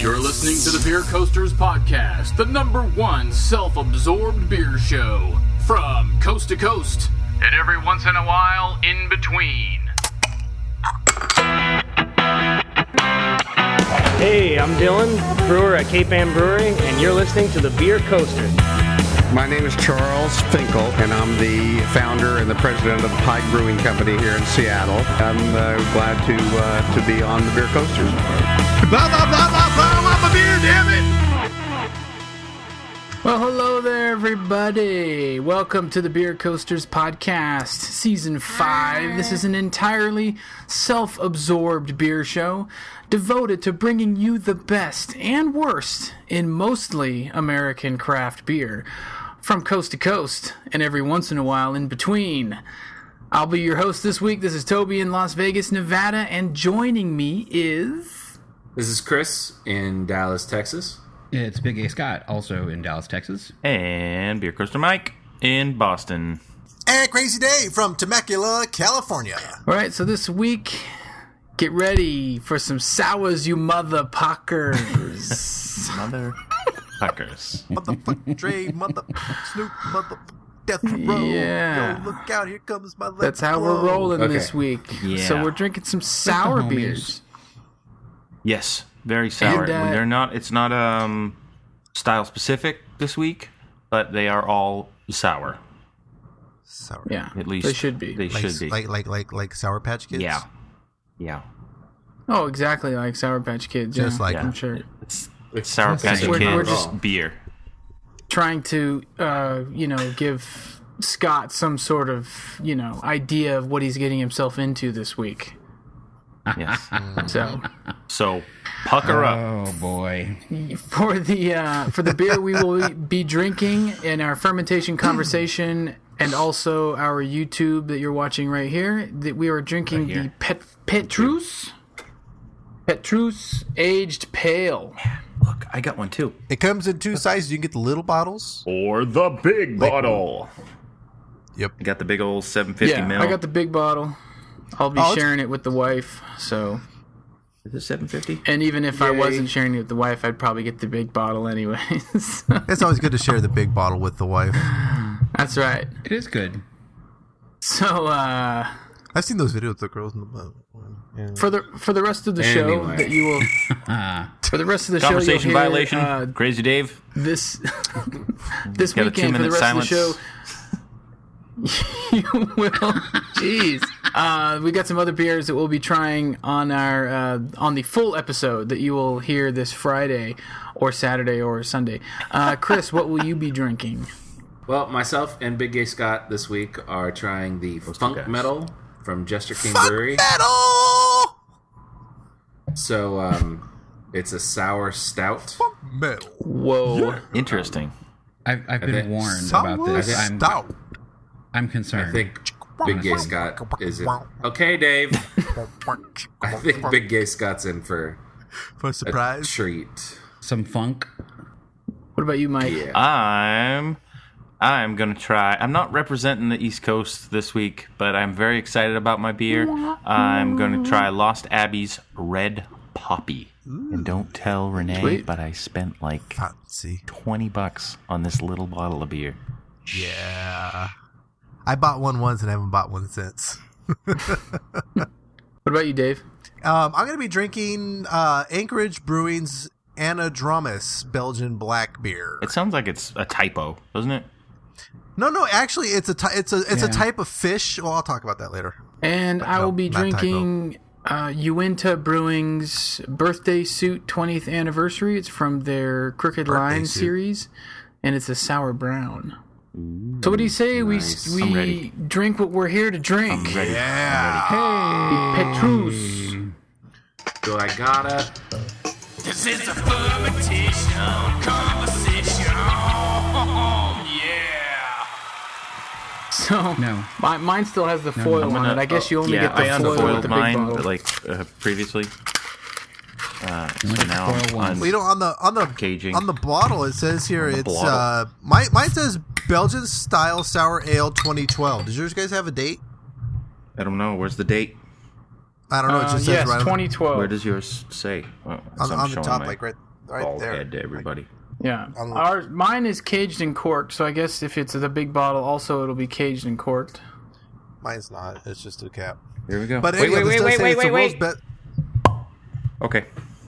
You're listening to the Beer Coasters Podcast, the #1 self-absorbed beer show. From coast to coast, and every once in a while, in between. Hey, I'm Dylan, brewer at Cape Ann Brewery, and you're listening to the Beer Coasters. My name is Charles Finkel, and I'm the founder and the president of the Pike Brewing Company here in Seattle. I'm glad to be on the Beer Coasters. Blah, blah, blah, blah, blah, I'm a beer, damn it! Well, hello there, everybody. Welcome to the Beer Coasters Podcast, Season 5. This is an entirely self-absorbed beer show devoted to bringing you the best and worst in mostly American craft beer, from coast to coast, and every once in a while in between. I'll be your host this week. This is Toby in Las Vegas, Nevada, and joining me is... This is Chris in Dallas, Texas. It's Big A Scott, also in Dallas, Texas. And Beer Coaster Mike in Boston. And Crazy Dave from Temecula, California. All right, so this week, get ready for some sours, you motherfuckers. Motherfuckers. Motherfucking Dre, motherfucking Snoop, motherfucking Death Row. Yeah. Yo, look out, here comes my left. That's how we're rolling Okay. this week. Yeah. So we're drinking some sour homies. beers. Yes, very sour. And, They're not. It's not style specific this week, but they are all sour. Sour. Yeah, At least they should be. They should be. Like Sour Patch Kids? Yeah. Oh, exactly like Sour Patch Kids. Just yeah, like I'm them. sure. It's Sour Patch We're Kids just- beer. Trying to, give Scott some sort of, idea of what he's getting himself into this week. Yes. So, So pucker up. Oh, boy. for the beer we will be drinking in our fermentation conversation and also our YouTube that you're watching right here, that we are drinking the Petrus Aged Pale. Look, I got one too. It comes in two sizes. You can get the little bottles. Or the big bottle. Yep. I got the big old 750 Yeah, mil. I got the big bottle. I'll be sharing it with the wife, so... Is it 750? And even if I wasn't sharing it with the wife, I'd probably get the big bottle anyways. It's always good to share the big bottle with the wife. That's right. It is good. So, I've seen those videos of the girls in the boat. Yeah. for the rest of the show Anyway. that you will... For the rest of the show, Conversation you'll hear, violation. Crazy Dave. this Got a weekend, for the 2-minute rest silence. of the show... You will. Jeez. We got some other beers that we'll be trying on our on the full episode that you will hear this Friday or Saturday or Sunday. Chris, what will you be drinking? Well, myself and Big Gay Scott this week are trying the Funk guys. Metal from Jester King Fuck Brewery. metal! So, it's a sour stout. Metal. Whoa. Interesting. I've been think warned Sour about this. stout. I'm concerned. I think Big Gay Scott is it. Okay, Dave. I think Big Gay Scott's in for For a a surprise. treat. Some funk. What about you, Mike? Yeah. I'm gonna try. I'm not representing the East Coast this week, but I'm very excited about my beer. I'm gonna try Lost Abbey's Red Poppy. And don't tell Renee, Sweet. but I spent like Fancy. $20 on this little bottle of beer. Yeah. I bought one once and I haven't bought one since. What about you, Dave? I'm going to be drinking Anchorage Brewing's Anadromous Belgian black beer. It sounds like it's a typo, doesn't it? No, actually, it's a type of fish. Well, I'll talk about that later. And I will be not drinking Uinta Brewing's Birthday Suit 20th Anniversary. It's from their Crooked Birthday Line Suit. series, and it's a sour brown. So what do you say nice. we I'm ready. drink what we're here to drink? I'm ready. Yeah. Hey, Petrus. So I gotta... This is a fermentation conversation. Yeah. So No. mine still has the foil I'm on gonna- it. I guess you only yeah, get the I foil with unfoiled the big mine, bottle. like previously. So Only now the foil one. I'm Well, you know, on the Caging. on the bottle it says here the it's bottle. mine says Belgian style sour ale 2012. Does yours guys have a date? I don't know. Where's the date? I don't know. It just says yes, right 2012. Where does yours say? on the top, like right right Bald there. head to everybody. Yeah. On Mine is caged and corked, so I guess if it's the big bottle, also it'll be caged and corked. Mine's not. It's just a cap. Here we go. But anyhow, this does say it's the world's best. Okay.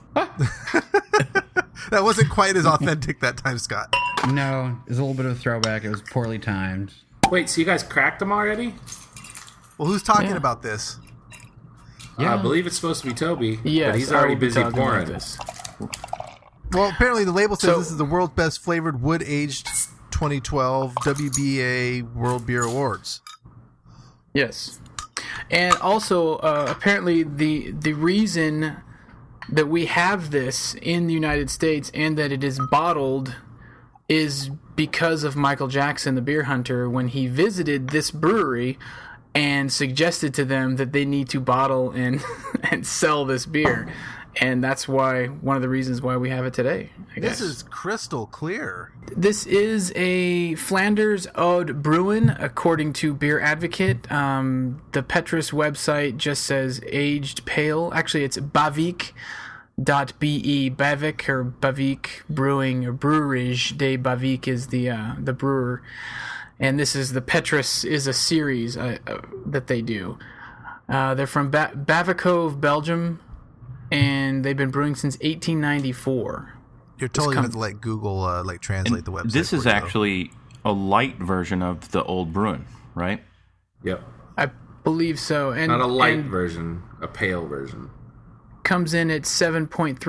That wasn't quite as authentic that time, Scott. No, it was a little bit of a throwback. It was poorly timed. Wait, so you guys cracked them already? Well, who's talking about this? Yeah. I believe it's supposed to be Toby, Yes, but he's I already will be busy talking about pouring. this. Well, apparently the label says So- this is the world's best flavored wood-aged 2012 WBA World Beer Awards. Yes. And also, apparently, the reason that we have this in the United States and that it is bottled is because of Michael Jackson, the beer hunter, when he visited this brewery and suggested to them that they need to bottle and and sell this beer. And that's one of the reasons why we have it today, I guess. This is crystal clear. This is a Flanders Oud Bruin, according to Beer Advocate. The Petrus website just says aged pale. Actually, it's Bavik.be, Bavik or Bavik Brewing or Brewerage de Bavik is the brewer. And this is the Petrus is a series that they do. They're from Bavikove, Belgium, and they've been brewing since 1894. You're totally going to have to let Google translate the website. This is for you, though. actually a light version of the old Bruin, right? Yep. I believe so. And Not a light and version, a pale version. comes in at 7.3%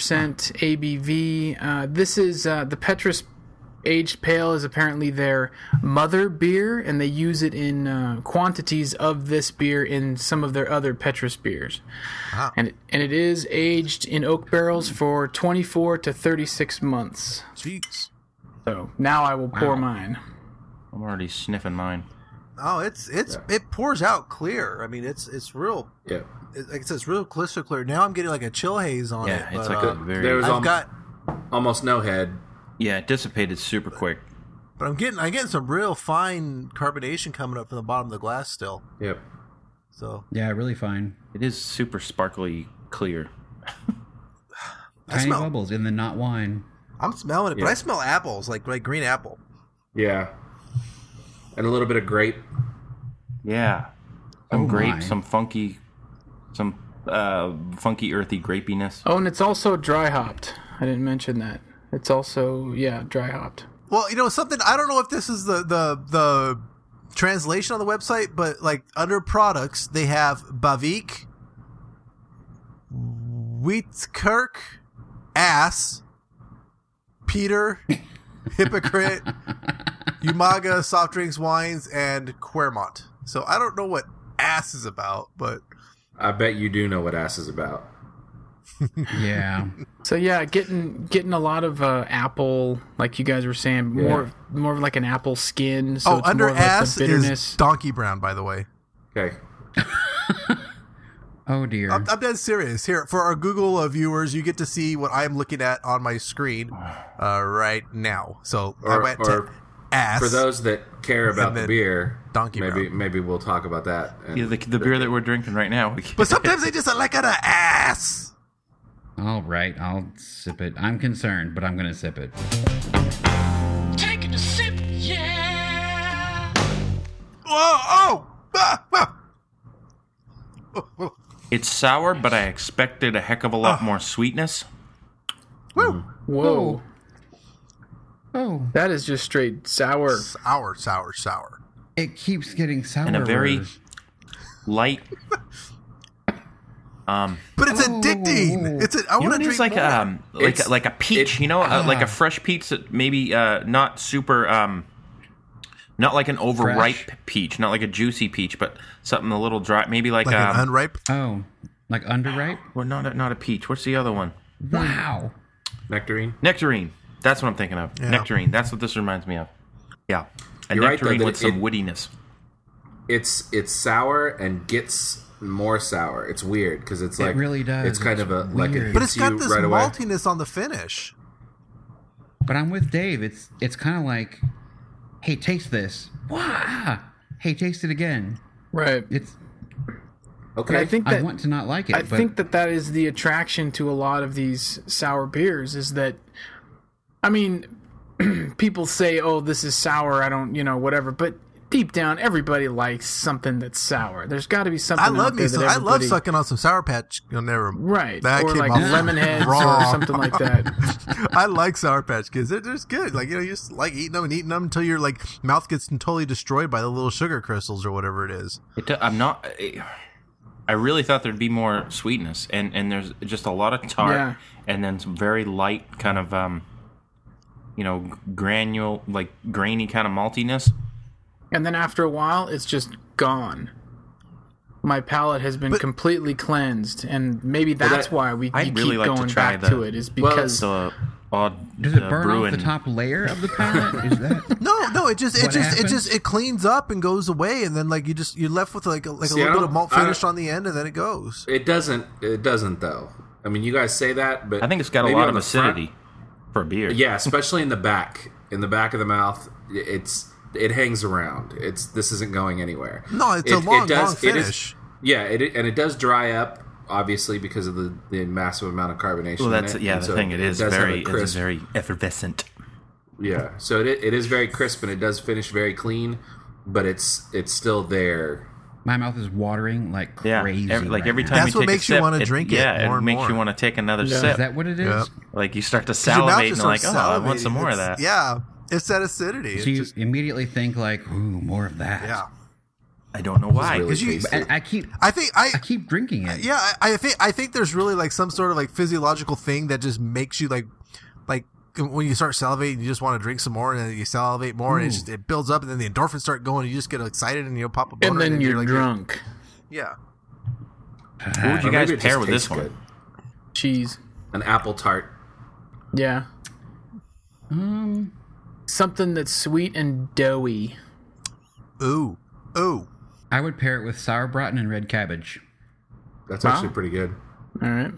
ABV. This is the Petrus Aged Pale is apparently their mother beer, and they use it in quantities of this beer in some of their other Petrus beers. Wow. And it is aged in oak barrels for 24 to 36 months. Jeez. So now I will pour mine. I'm already sniffing mine. Oh, it pours out clear. I mean, it's real. Yeah. Like it says, real crystal clear. Now I'm getting like a chill haze on it. Yeah, it's but, like a very. There was I've got, almost no head. Yeah, it dissipated super quick. but I'm getting some real fine carbonation coming up from the bottom of the glass still. Yep. So Yeah, really fine. It is super sparkly clear. I Tiny smell. bubbles in the not wine. I'm smelling it, but Yeah. I smell apples, like green apple. Yeah. And a little bit of grape. Yeah, some Oh grape, my. some funky earthy grapiness. Oh, and it's also dry hopped. I didn't mention that. It's also, dry hopped. Well, something, I don't know if this is the translation on the website, but like under products, they have Bavik, Wheatkirk, Ass, Peter, Hypocrite, Umaga, Soft Drinks, Wines, and Quermont. So I don't know what Ass is about, but I bet you do know what ass is about. Yeah. So getting a lot of apple, like you guys were saying, more of like an apple skin. So it's under more of like Ass the bitterness. is Donkey Brown, by the way. Okay. Oh dear. I'm dead serious. Here, for our Google viewers, you get to see what I'm looking at on my screen right now. So I went to Ass. For those that care about And the then beer, Donkey Brown. maybe we'll talk about that. And Yeah, the beer that we're drinking right now. But sometimes they just like an ass. All right, I'll sip it. I'm concerned, but I'm going to sip it. Taking a sip, yeah. Whoa! Oh! It's sour, but I expected a heck of a lot more sweetness. Woo! Whoa, Oh, that is just straight sour. Sour. it keeps getting sour. And a very light. But it's addicting. I want to It drink is like more. like a peach, like a fresh peach that maybe not super, not like an overripe Fresh. peach, not like a juicy peach, but something a little dry, maybe like an unripe. Oh, like underripe? well, not a peach. What's the other one? Wow. nectarine. Nectarine. That's what I'm thinking of. Yeah. Nectarine. That's what this reminds me of. Yeah, a You're right, though, nectarine that with some woodiness. It's sour and gets more sour. It's weird because it's like really does. It's kind It's of a like it weird. But hits it's got you this right away. maltiness on the finish. But I'm with Dave. It's kind of like, hey, taste this. Wow. Hey, taste it again. Right. It's And Okay. I think that I want to not like it. I but think that is the attraction to a lot of these sour beers is that, I mean, people say, oh, this is sour, I don't, whatever, but deep down, everybody likes something that's sour. There's got to be something I love out there that I love everybody... sucking on some Sour Patch. Right, That or came like off lemon heads raw. or something like that. I like Sour Patch Kids. They're just good. Like, you just like eating them until your like mouth gets totally destroyed by the little sugar crystals or whatever it is. I really thought there'd be more sweetness, and there's just a lot of tart, Yeah. and then some very light kind of, granule, like grainy kind of maltiness. And then after a while, it's just gone. My palate has been completely cleansed, and maybe that's why you I'd really keep like to going try back to it, is because... the odd does it burn brewing. off the top layer of the palate? Is that No, it What happens? it cleans up and goes away, and then like you're left with like a little bit of malt finish on the end, and then it goes. It doesn't though. I mean, you guys say that, but I think it's got a maybe lot on of the acidity front- for beer. Yeah, especially in the back of the mouth. It hangs around. This isn't going anywhere. No, it's a long finish. And it does dry up, obviously, because of the massive amount of carbonation. Well, that's in it. And the so thing. It is does have a very, it's very effervescent. Yeah, so it is very crisp, and it does finish very clean, but it's still there. my mouth is watering like crazy? Every now. time That's you what take makes a sip, you want to drink it. Yeah, more it and makes more. you want to take another sip. Is that what it is? Yep. Like you start to 'Cause your mouth salivate just and like, starts oh, I want salivating. some more of It's- that. Yeah, it's that acidity. So you immediately think like, ooh, more of that. Yeah. I don't know why. Really tasty. And I keep I keep drinking it. Yeah, I think there's really like some sort of like physiological thing that just makes you like when you start salivating, you just want to drink some more, and then you salivate more, and it builds up, and then the endorphins start going, and you just get excited, and you pop a boner, And then you're like, drunk. Yeah, What would you Or guys maybe it pair just with this tastes one? good. Cheese. An apple tart. Yeah. Something that's sweet and doughy. ooh, I would pair it with sauerbraten and red cabbage. That's Wow. actually pretty good. All right.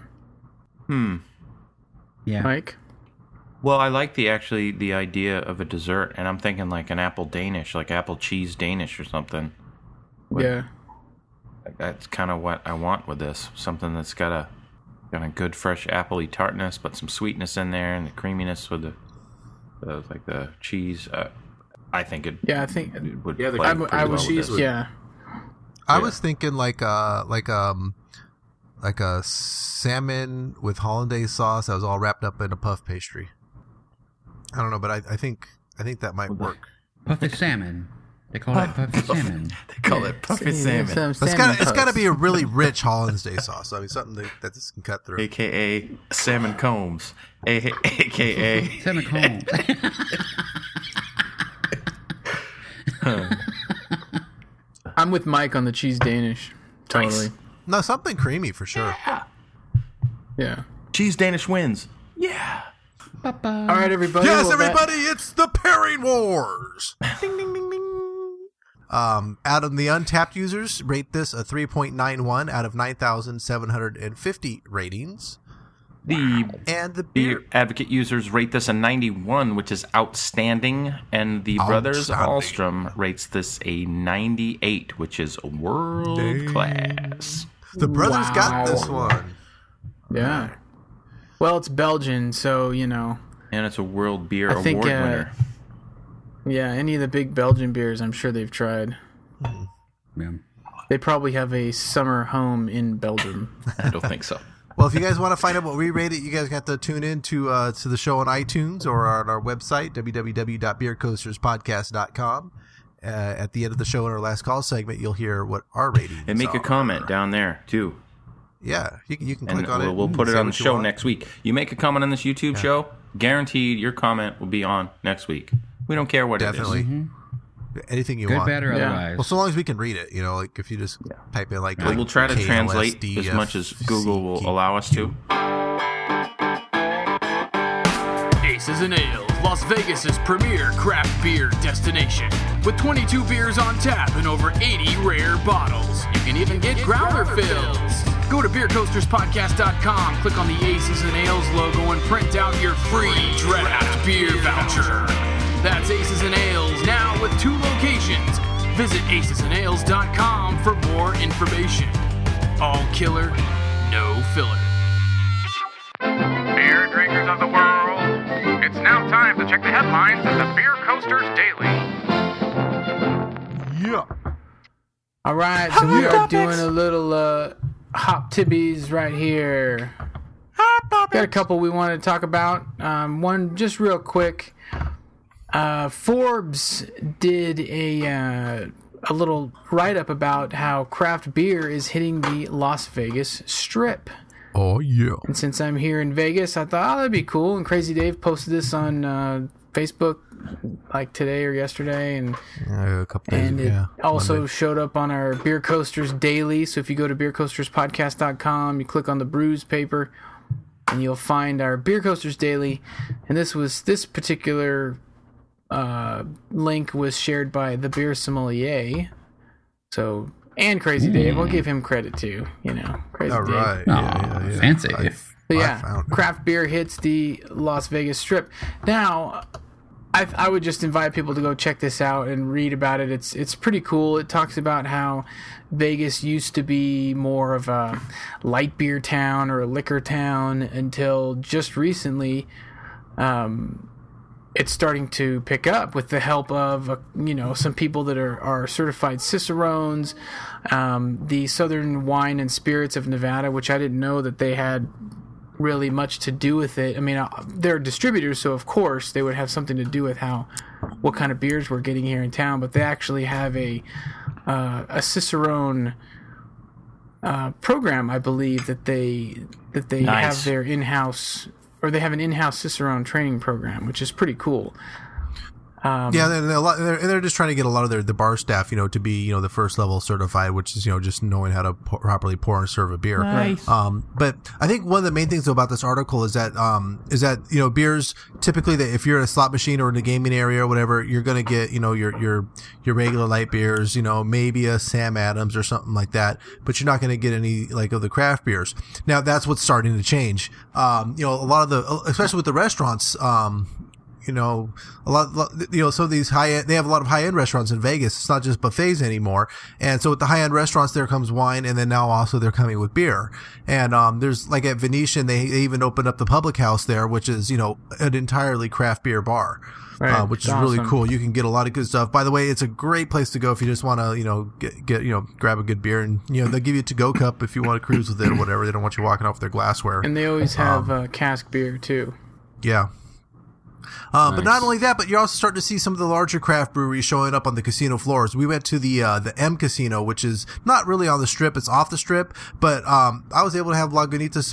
Yeah. Mike? Well, I like the idea of a dessert, and I'm thinking like an apple Danish, like apple cheese Danish or something. Yeah. That's kind of what I want with this. Something that's got a good fresh appley tartness, but some sweetness in there, and the creaminess with the cheese. I think it. Yeah, I think... it would. Yeah, the- play I pretty well was... with this. Yeah. I was thinking like a salmon with hollandaise sauce that was all wrapped up in a puff pastry. I don't know, but I think that might work. Puffy salmon. They call it puffy salmon. They call it puffy salmon, But it's got to be a really rich hollandaise sauce. I mean, something that this can cut through. aka Salmon Combs, aka Salmon Combs. I'm with Mike on the cheese Danish. Totally. No, something creamy for sure. Yeah. cheese Danish wins. Yeah. All right, everybody. Yes, well, that- everybody, it's the Pairing Wars. Ding, ding, ding, ding. Out of the Untapped users, rate this a 3.91 out of 9,750 ratings. And the Beer beer. Advocate users rate this a 91, which is outstanding, and the Brothers Outstanding. Ahlstrom rates this a 98, which is world class. The brothers got Wow. this one. Yeah. Well, it's Belgian, so, you know. And it's a World Beer I Award think, winner. Yeah, any of the big Belgian beers, I'm sure they've tried. Yeah. They probably have a summer home in Belgium. I don't think so. Well, if you guys want to find out what we rate it, you guys got to tune in to the show on iTunes or on our website, www.beercoasterspodcast.com. At the end of the show in our last call segment, you'll hear what our ratings And make a are. comment down there, too. Yeah, you can And click on it. we'll put it say on the what you show want. next week. You make a comment on this YouTube show, guaranteed your comment will be on next week. We don't care what Definitely. it is. Anything you Good, want. bad, or Yeah. otherwise. Well, so long as we can read it, like if you just type in like, We'll try to translate KLSDFC. as much as Google will allow us to. Aces and Ales, Las Vegas's premier craft beer destination. With 22 beers on tap and over 80 rare bottles. You can even get growler fills. Go to beercoasterspodcast.com, click on the Aces and Ales logo, and print out your free draft beer voucher. That's Aces and Ales, now with 2 locations. Visit acesandales.com for more information. All killer, no filler. Beer drinkers of the world, it's now time to check the headlines of the Beer Coasters Daily. Yeah. All right, so we are doing a little hop tibbies right here. Got a couple we wanted to talk about. One just real quick. Forbes did a little write-up about how craft beer is hitting the Las Vegas Strip. Oh, yeah. And since I'm here in Vegas, I thought, that'd be cool. And Crazy Dave posted this on Facebook like today or yesterday. And a couple days and ago. it also showed up on our Beer Coasters Daily. So if you go to beercoasterspodcast.com, you click on the brews paper, and you'll find our Beer Coasters Daily. And this particular link was shared by the Beer Sommelier. So, and Crazy Dave. I'll give him credit too. Crazy All Dave. right. Yeah. Fancy. But yeah, craft beer hits the Las Vegas Strip. Now, I would just invite people to go check this out and read about it. It's pretty cool. It talks about how Vegas used to be more of a light beer town or a liquor town until just recently. It's starting to pick up with the help of some people that are certified cicerones, the Southern Wine and Spirits of Nevada, which I didn't know that they had really much to do with it. I mean, they're distributors, so of course they would have something to do with what kind of beers we're getting here in town. But they actually have a cicerone program, I believe, that they Nice. have their in-house. Or they have an in-house Cicerone training program, which is pretty cool. They're just trying to get a lot of the bar staff, to be, the first level certified, which is, just knowing how to properly pour and serve a beer. Nice. But I think one of the main things about this article is that beers typically, that if you're at a slot machine or in a gaming area or whatever, you're going to get, your regular light beers, maybe a Sam Adams or something like that, but you're not going to get any like of the craft beers. Now that's what's starting to change. A lot of especially with the restaurants, some of these they have a lot of high-end restaurants in Vegas. It's not just buffets anymore. And so with the high-end restaurants, there comes wine, and then now also they're coming with beer. And, there's like at Venetian, they even opened up the Public House there, which is, an entirely craft beer bar. Right. Which is Awesome. really cool. You can get a lot of good stuff. By the way, it's a great place to go if you just want to, get grab a good beer, and they'll give you a to-go cup if you want to cruise with it or whatever. They don't want you walking off with their glassware. And they always have cask beer too. Yeah. But not only that, but you're also starting to see some of the larger craft breweries showing up on the casino floors. We went to the M Casino, which is not really on the strip; it's off the strip. But I was able to have Lagunitas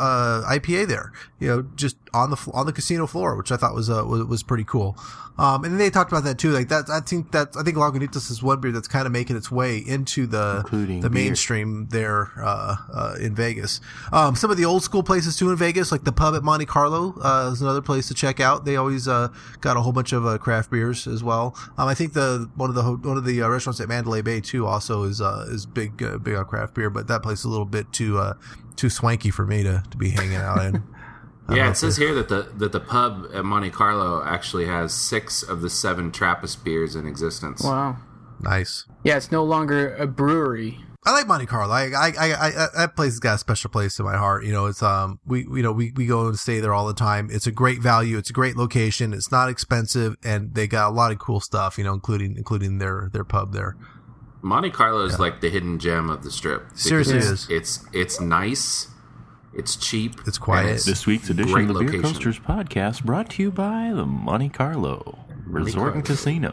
IPA there, just on the casino floor, which I thought was pretty cool. And then they talked about that too. Like that, I think Lagunitas is one beer that's kind of making its way into the mainstream there in Vegas. Some of the old school places too in Vegas, like the pub at Monte Carlo, is another place to check out. They always got a whole bunch of craft beers as well. I think one of the restaurants at Mandalay Bay too also is big on craft beer, but that place is a little bit too swanky for me to be hanging out in. Yeah, it says here that the pub at Monte Carlo actually has 6 of the 7 Trappist beers in existence. Wow. Nice. Yeah, it's no longer a brewery. I like Monte Carlo. I that place has got a special place in my heart. It's we go and stay there all the time. It's a great value. It's a great location. It's not expensive, and they got a lot of cool stuff. Including their pub there. Monte Carlo is like the hidden gem of the strip. Seriously, it's nice. It's cheap. It's quiet. It's This week's edition great of the Beer location. Coasters podcast brought to you by the Monte Carlo Resort and Casino.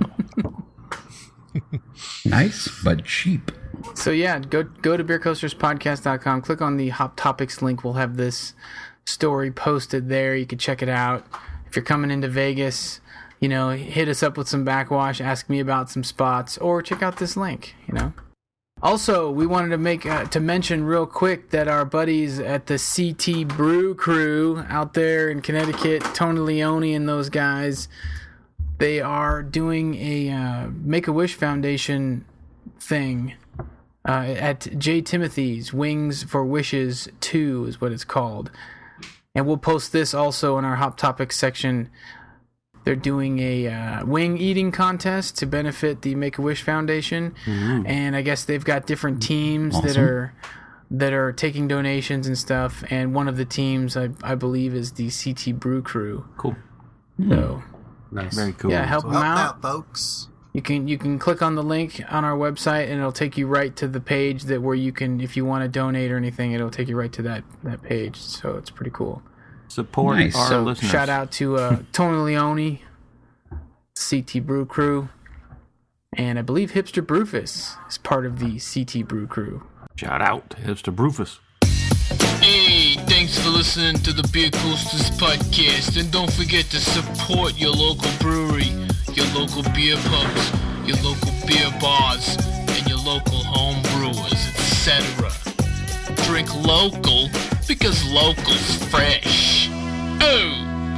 Nice, but cheap. So yeah, go to beercoasterspodcast.com, click on the Hop Topics link. We'll have this story posted there. You can check it out. If you're coming into Vegas, hit us up with some backwash, ask me about some spots, or check out this link, Also, we wanted to mention real quick that our buddies at the CT Brew Crew out there in Connecticut, Tony Leone and those guys, they are doing a Make-A-Wish Foundation thing at J. Timothy's. Wings for Wishes 2 is what it's called. And we'll post this also in our Hop Topics section. They're doing a wing eating contest to benefit the Make-A-Wish Foundation. And I guess they've got different teams that are that are taking donations and stuff, and one of the teams I believe is the CT Brew Crew. Cool. So Nice. Very cool. yeah, help So them help out. folks. You can click on the link on our website, and it'll take you right to the page where you can, if you want to donate or anything, it'll take you right to that page. So it's pretty cool. Support Nice. our So listeners. shout out to Tony Leone, CT Brew Crew, and I believe Hipster Brewfus is part of the CT Brew Crew. Shout out to Hipster Brewfus. Hey, thanks for listening to the Beer Coasters podcast. And don't forget to support your local brewery, your local beer pubs, your local beer bars, and your local home brewers, etc. Drink local because local's fresh. Oh!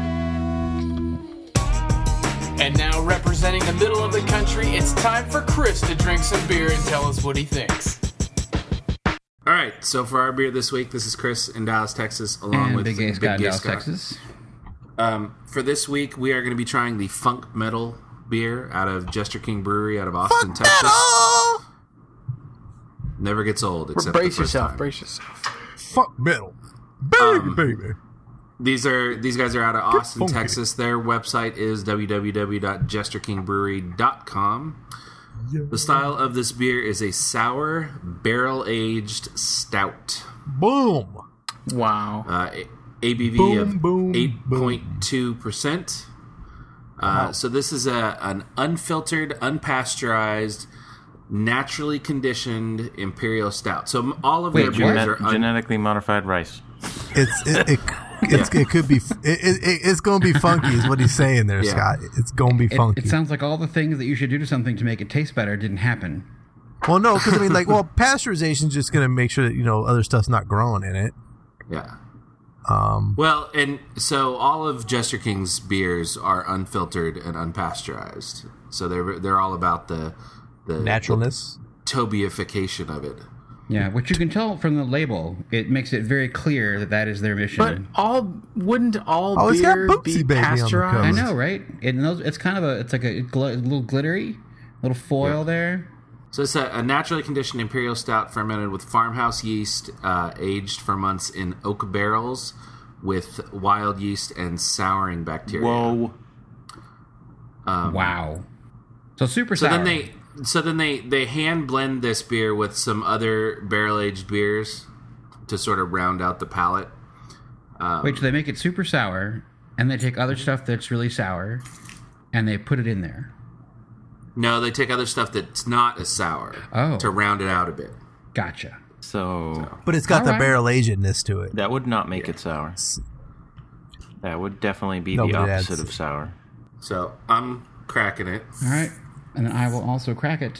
And now, representing the middle of the country, it's time for Chris to drink some beer and tell us what he thinks. All right, so for our beer this week, this is Chris in Dallas, Texas, along And with Big Gay Scott, Dallas, Scott. Texas. For this week, we are going to be trying the Funk Metal beer out of Jester King Brewery out of Austin, Texas. Metal! Never gets old, except the Brace first yourself, time. brace yourself. Fuck metal. Baby, baby. These guys are out of Austin, funky. Texas. Their website is www.jesterkingbrewery.com. The style of this beer is a sour, barrel-aged stout. Boom. Wow. ABV Boom, of boom, 8.2%. So this is an unfiltered, unpasteurized, naturally conditioned imperial stout. So all of their beers are Genetically modified rice. It could be. It's going to be funky, is what he's saying there, Yeah. Scott. It's going to be funky. It sounds like all the things that you should do to something to make it taste better didn't happen. Well, no, because I mean, like, pasteurization is just going to make sure that other stuff's not growing in it. Yeah. Well, and so all of Jester King's beers are unfiltered and unpasteurized. So they're all about the Naturalness. Tobiification of it. Yeah, which you can tell from the label. It makes it very clear that is their mission. But wouldn't all Oh, it's got beer Bootsy be Baby on the pasteurized? I know, right? It's kind of it's like a little glittery, little foil there. So it's a naturally conditioned imperial stout fermented with farmhouse yeast, aged for months in oak barrels with wild yeast and souring bacteria. Whoa. Wow. So super So sour. then they hand blend this beer with some other barrel aged beers to sort of round out the palate. Wait, so they make it super sour, and they take other stuff that's really sour, and they put it in there. No, they take other stuff that's not as sour to round it out a bit. Gotcha. So But it's got the Alright. barrel agedness to it. that would not make it sour. That would definitely be No, the but it opposite adds- of sour. So I'm cracking it. All right, and then I will also crack it.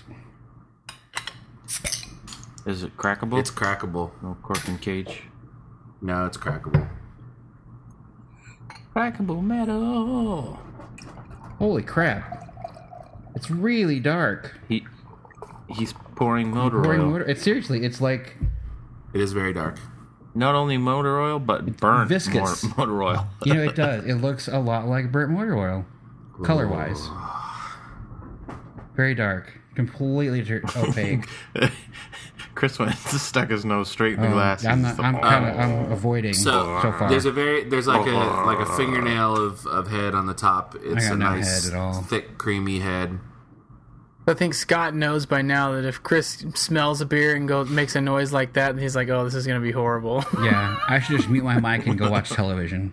Is it crackable? It's crackable. No cork and cage. No, it's crackable. Crackable metal. Holy crap! It's really dark. He's pouring motor Pouring oil. water. It's seriously. It's like It is very dark. Not only motor oil, but burnt viscous. motor oil. it does. It looks a lot like burnt motor oil, color wise. Very dark, completely opaque. Chris went stuck his nose straight in the glass. I'm avoiding so far. There's like a fingernail of head on the top. It's I got a no nice head at all. thick creamy head. I think Scott knows by now that if Chris smells a beer and makes a noise like that, and he's like, "Oh, this is going to be horrible." Yeah, I should just mute my mic and go watch television.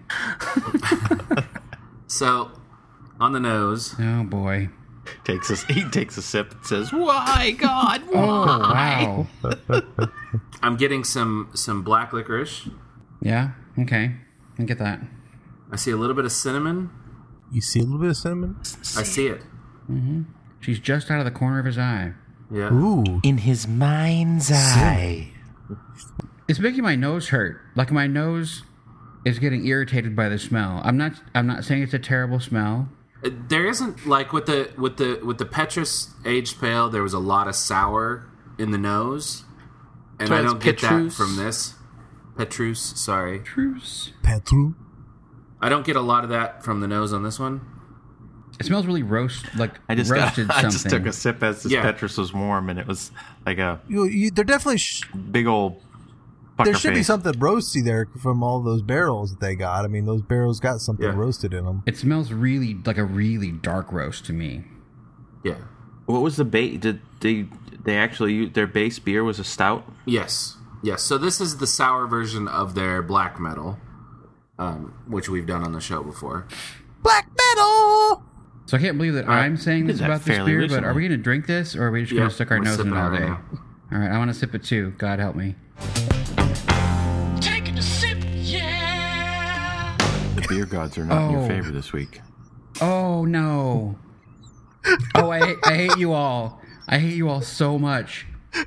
So, on the nose. Oh boy. He takes a sip and says, "Why, God? Why?" Oh wow. I'm getting some black licorice. Yeah. Okay. I get that. I see a little bit of cinnamon. You see a little bit of cinnamon? I see it. Mm-hmm. She's just out of the corner of his eye. Yeah. Ooh. In his mind's eye. It's making my nose hurt. Like my nose is getting irritated by the smell. I'm not saying it's a terrible smell. There isn't like with the Petrus aged pale. There was a lot of sour in the nose, and So I it's don't get that Petrus? from this. Petrus, sorry. Petru. I don't get a lot of that from the nose on this one. It smells really roasted I just something. took a sip as this Petrus was warm, and it was like a They're definitely big old there should be something roasty there from all those barrels that they got. I mean, those barrels got something roasted in them. It smells really like a really dark roast to me. Yeah. What was the base? Did they actually use their base beer was a stout? Yes. So this is the sour version of their black metal, which we've done on the show before. Black metal. So I can't believe that I'm saying this about this beer, recently. but are we going to drink this, or are we just going to stick our nose in it all day? All right, I want to sip it too. God help me. Taking a sip, yeah. The beer gods are not in your favor this week. Oh no. Oh, I hate you all. I hate you all so much.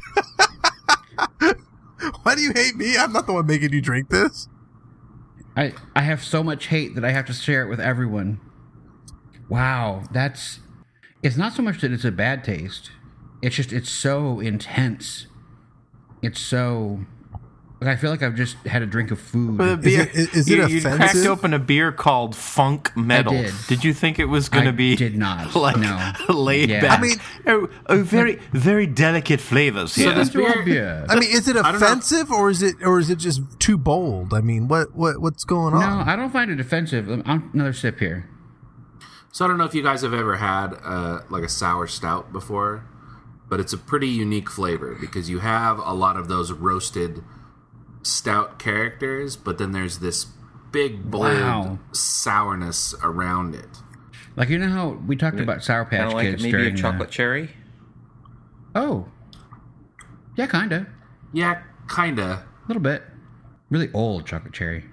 Why do you hate me? I'm not the one making you drink this. I have so much hate that I have to share it with everyone. Wow, it's not so much that it's a bad taste. It's just, it's so intense. It's so, like, I feel like I've just had a drink of food. But the beer, is it you offensive? cracked open a beer called Funk Metal. I did. Did you think it was going to be? I did not. Like, no. laid Yeah. back. I mean, very, very delicate flavors here. So this beer, I mean, is it offensive or is it just too bold? I mean, what's going on? No, I don't find it offensive. Another sip here. So I don't know if you guys have ever had like a sour stout before, but it's a pretty unique flavor because you have a lot of those roasted stout characters, but then there's this big bold sourness around it. Like, you know how we talked about Sour Patch Like Kids maybe during a chocolate cherry. Oh, yeah, kinda. Yeah, kinda. A little bit. Really old chocolate cherry.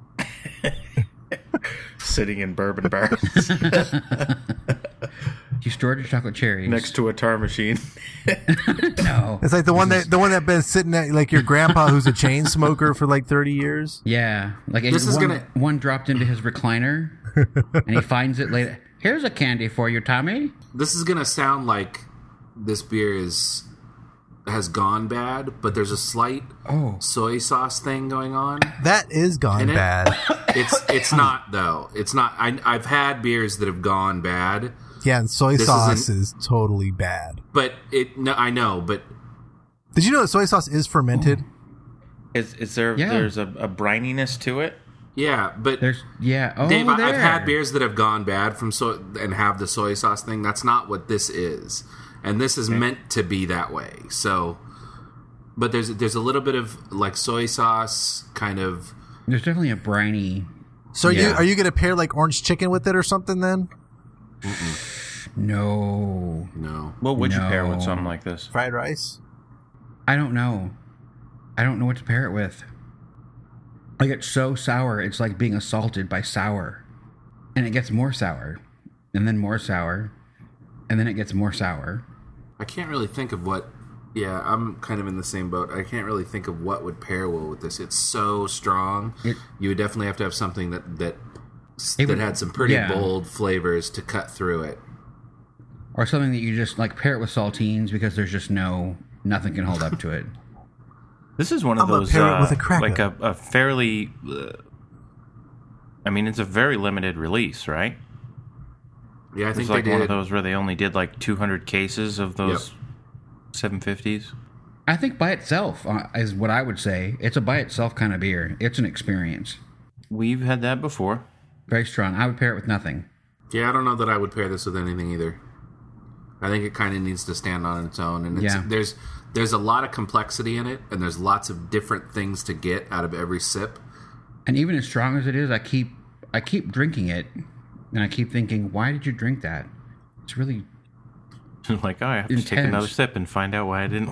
Sitting in bourbon barrels You stored your chocolate cherries next to a tar machine. No, It's like the one that been sitting at like your grandpa who's a chain smoker for like 30 years. yeah, like This is one dropped into his recliner, and he finds it later. Here's a candy for you, Tommy. This is gonna sound like this beer has gone bad, but there's a slight soy sauce thing going on. That is gone bad. It's not though. It's not. I've had beers that have gone bad. Yeah, and soy sauce is totally bad. But I know. But did you know that soy sauce is fermented? Is there? Yeah. There's a brininess to it. yeah, but There's Dave, I've had beers that have gone bad from and have the soy sauce thing. That's not what this is, and this is meant to be that way. So, but there's a little bit of like soy sauce kind of. There's definitely a briny. So are you going to pair like orange chicken with it or something then? No. What would you pair with something like this? Fried rice? I don't know. I don't know what to pair it with. Like, it's so sour, it's like being assaulted by sour. And it gets more sour. And then more sour. And then it gets more sour. I can't really think of what. Yeah, I'm kind of in the same boat. I can't really think of what would pair well with this. It's so strong. You would definitely have to have something that had some pretty bold flavors to cut through it. Or something that you just, like, pair it with saltines because there's just nothing can hold up to it. This is one of those, with a cracker. like a fairly, I mean, it's a very limited release, right? Yeah, I think it's like they one did. of those where they only did like 200 cases of those 750s. I think by itself is what I would say. It's a by itself kind of beer. It's an experience. We've had that before. Very strong. I would pair it with nothing. Yeah, I don't know that I would pair this with anything either. I think it kind of needs to stand on its own, and there's a lot of complexity in it, and there's lots of different things to get out of every sip. And even as strong as it is, I keep drinking it, and I keep thinking, why did you drink that? It's really Like, I have to take another sip and find out why I didn't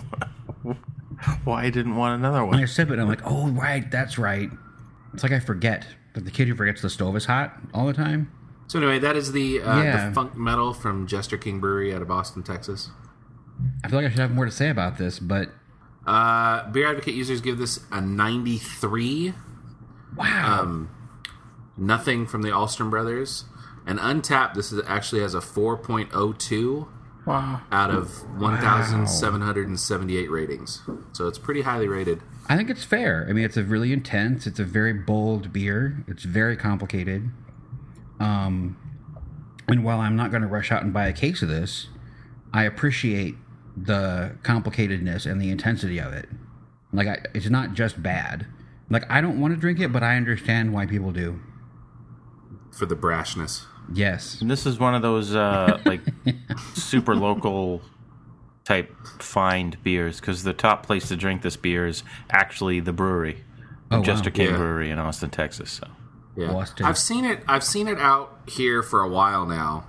want another one. When I sip it, I'm like, oh, right, that's right. It's like I forget. But the kid who forgets the stove is hot all the time. So anyway, that is the Funk Metal from Jester King Brewery out of Austin, Texas. I feel like I should have more to say about this, but... Beer Advocate users give this a 93. Wow. Nothing from the Alstrom Brothers. And Untapped, this actually has a 4.02 out of 1,778 ratings. So it's pretty highly rated. I think it's fair. I mean, it's a really intense, it's a very bold beer. It's very complicated. And while I'm not going to rush out and buy a case of this, I appreciate the complicatedness and the intensity of it. Like, it's not just bad. Like, I don't want to drink it, but I understand why people do. For the brashness. Yes. And this is one of those, like, super local type find beers, because the top place to drink this beer is actually the brewery. Jester King Brewery in Austin, Texas. So. Yeah. Austin. I've seen it out here for a while now.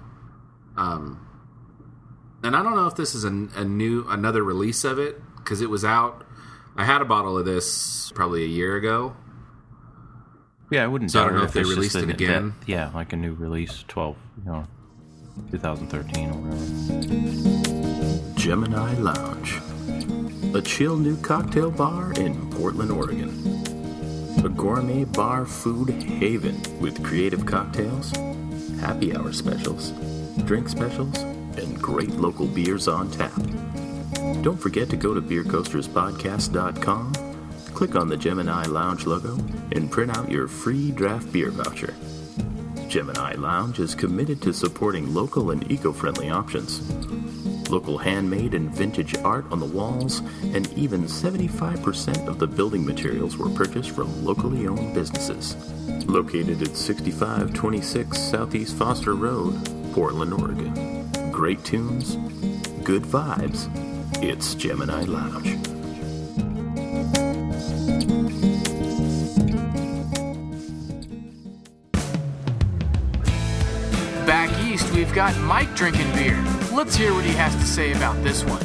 And I don't know if this is another release of it, because it was out. I had a bottle of this probably a year ago. Yeah, I wouldn't. So I don't know if they released it again. Like a new release, 2013 or whatever. Gemini Lounge, a chill new cocktail bar in Portland, Oregon. A gourmet bar food haven with creative cocktails, happy hour specials, drink specials, and great local beers on tap. Don't forget to go to BeerCoastersPodcast.com, click on the Gemini Lounge logo, and print out your free draft beer voucher. Gemini Lounge is committed to supporting local and eco-friendly options. Local handmade and vintage art on the walls, and even 75% of the building materials were purchased from locally owned businesses. Located at 6526 Southeast Foster Road, Portland, Oregon. Great tunes, good vibes. It's Gemini Lounge. Back east, we've got Mike drinking beer. Let's hear what he has to say about this one.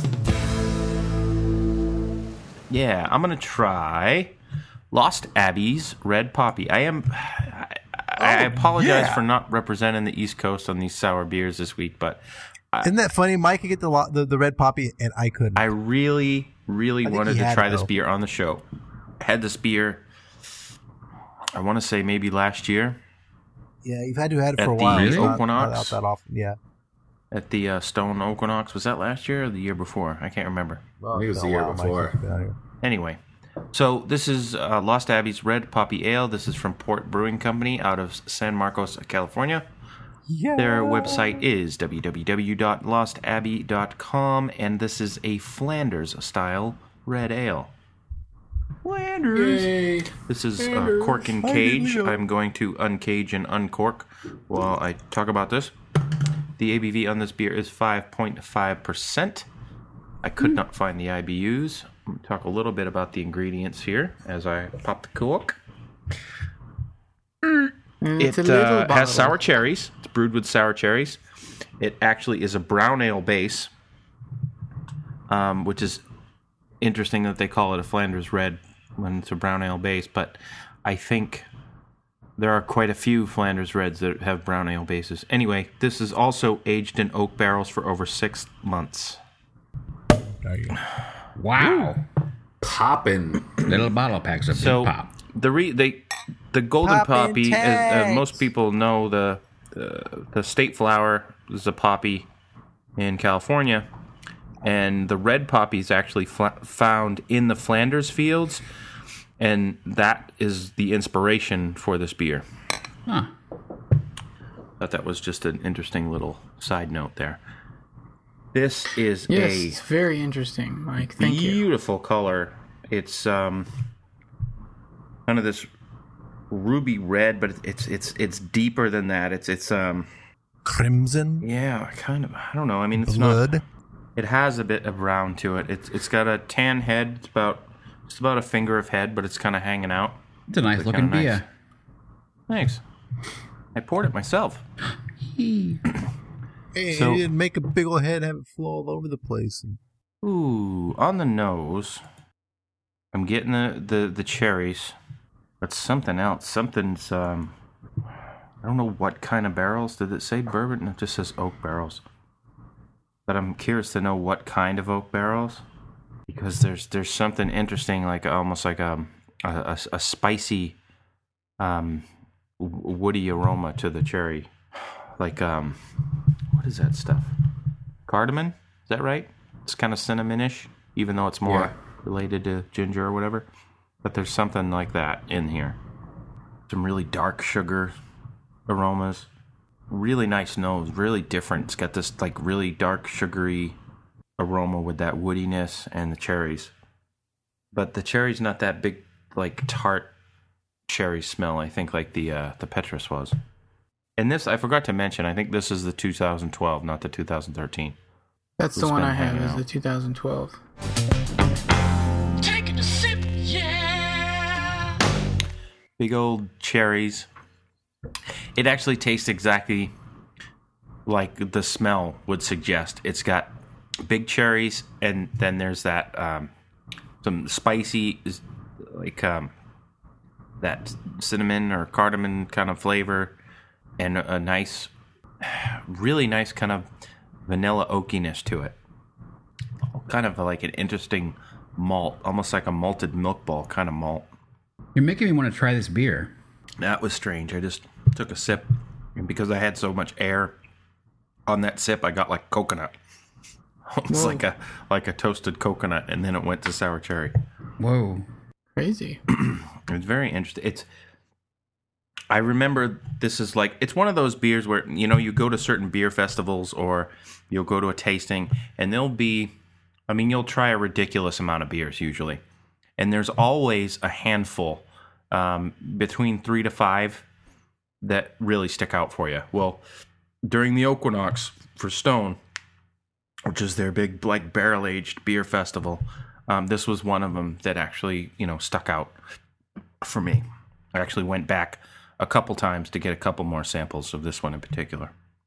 Yeah, I'm going to try Lost Abbey's Red Poppy. I apologize for not representing the East Coast on these sour beers this week, but... Isn't that funny? Mike could get the Red Poppy, and I couldn't. I really wanted to try this beer on the show. I had this beer, I want to say maybe last year. Yeah, you've had to have it for a while. At the Equinox? Not Equinox. out that often, yeah. At the Stone Equinox. Was that last year or the year before? I can't remember. Well, I think it was the year before. Anyway, so this is Lost Abbey's Red Poppy Ale. This is from Port Brewing Company out of San Marcos, California. Yeah. Their website is www.lostabbey.com, and this is a Flanders-style red ale. Flanders! Yay. This is Cork and Cage. I'm going to uncage and uncork while I talk about this. The ABV on this beer is 5.5%. I could not find the IBUs. I'm going to talk a little bit about the ingredients here as I pop the cork. It has sour cherries. It's brewed with sour cherries. It actually is a brown ale base, which is interesting that they call it a Flanders Red when it's a brown ale base, but I think there are quite a few Flanders Reds that have brown ale bases. Anyway, this is also aged in oak barrels for over 6 months. Wow. Poppin'. Little bottle packs of big pop. The Golden Poppy, as most people know, the state flower is a poppy in California, and the red poppy is actually found in the Flanders fields, and that is the inspiration for this beer. Huh. Thought that was just an interesting little side note there. This is it's very interesting, Mike. Thank you. Beautiful color. It's kind of this ruby red, but it's deeper than that. It's crimson. Yeah, kind of. I don't know. I mean, it's blood. Not. It has a bit of brown to it. It's got a tan head. It's about a finger of head, but it's kind of hanging out. It's a nice looking beer. Thanks. I poured it myself. Hey, you didn't make a big old head, have it flow all over the place. Ooh, on the nose, I'm getting the cherries. That's something else. Something's, I don't know what kind of barrels. Did it say bourbon? It just says oak barrels. But I'm curious to know what kind of oak barrels. Because there's something interesting, like almost like a spicy, woody aroma to the cherry. Like, what is that stuff? Cardamom? Is that right? It's kind of cinnamonish, even though it's more related to ginger or whatever. But there's something like that in here. Some really dark sugar aromas. Really nice nose. Really different. It's got this like really dark sugary aroma with that woodiness and the cherries. but the cherry's not that big, like tart cherry smell. I think like the Petrus was. And this, I forgot to mention, I think this is the 2012, not the 2013. That's the one I have, is the 2012. Taking a sip, yeah. Big old cherries. It actually tastes exactly like the smell would suggest. It's got big cherries, and then there's that some spicy, like that cinnamon or cardamom kind of flavor, and a nice, really nice kind of vanilla oakiness to it. Kind of like an interesting malt, almost like a malted milk ball kind of malt. You're making me want to try this beer. That was strange. I just took a sip, and because I had so much air on that sip, I got like coconut. It's like a toasted coconut, and then it went to sour cherry. Whoa. Crazy. It's very interesting. I remember this is like, it's one of those beers where, you know, you go to certain beer festivals or you'll go to a tasting, and there'll be, I mean, you'll try a ridiculous amount of beers usually. And there's always a handful, between 3 to 5, that really stick out for you. Well, during the Equinox for Stone, which is their big, like, barrel-aged beer festival, this was one of them that actually, you know, stuck out for me. I actually went back a couple times to get a couple more samples of this one in particular.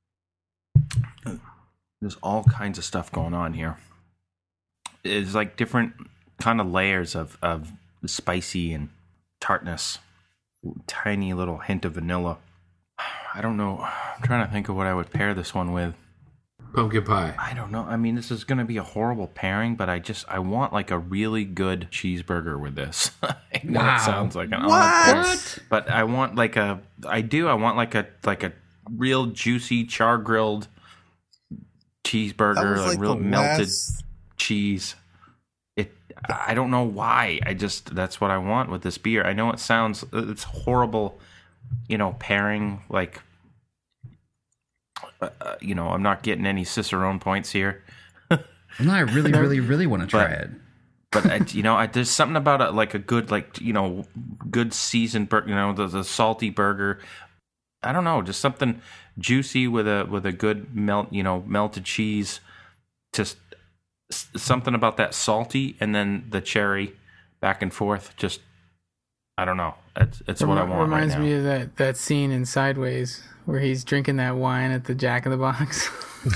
There's all kinds of stuff going on here. It's like different kind of layers of spicy and tartness. Tiny little hint of vanilla. I don't know. I'm trying to think of what I would pair this one with. Pumpkin pie. I don't know. I mean, this is going to be a horrible pairing, but I want like a really good cheeseburger with this. I know it sounds like an what? But I want like I want like a real juicy char grilled cheeseburger, like real melted cheese. I don't know why. That's what I want with this beer. I know it's horrible, you know, pairing, like, you know, I'm not getting any Cicerone points here. No, I really, really, really want to try it. But you know, there's something about a good, like, you know, good seasoned burger, you know, the salty burger. I don't know, just something juicy with a good melted cheese. Just something about that salty, and then the cherry back and forth. Just, I don't know. It's what I want. Reminds right now. me of that scene in Sideways where he's drinking that wine at the Jack in the Box.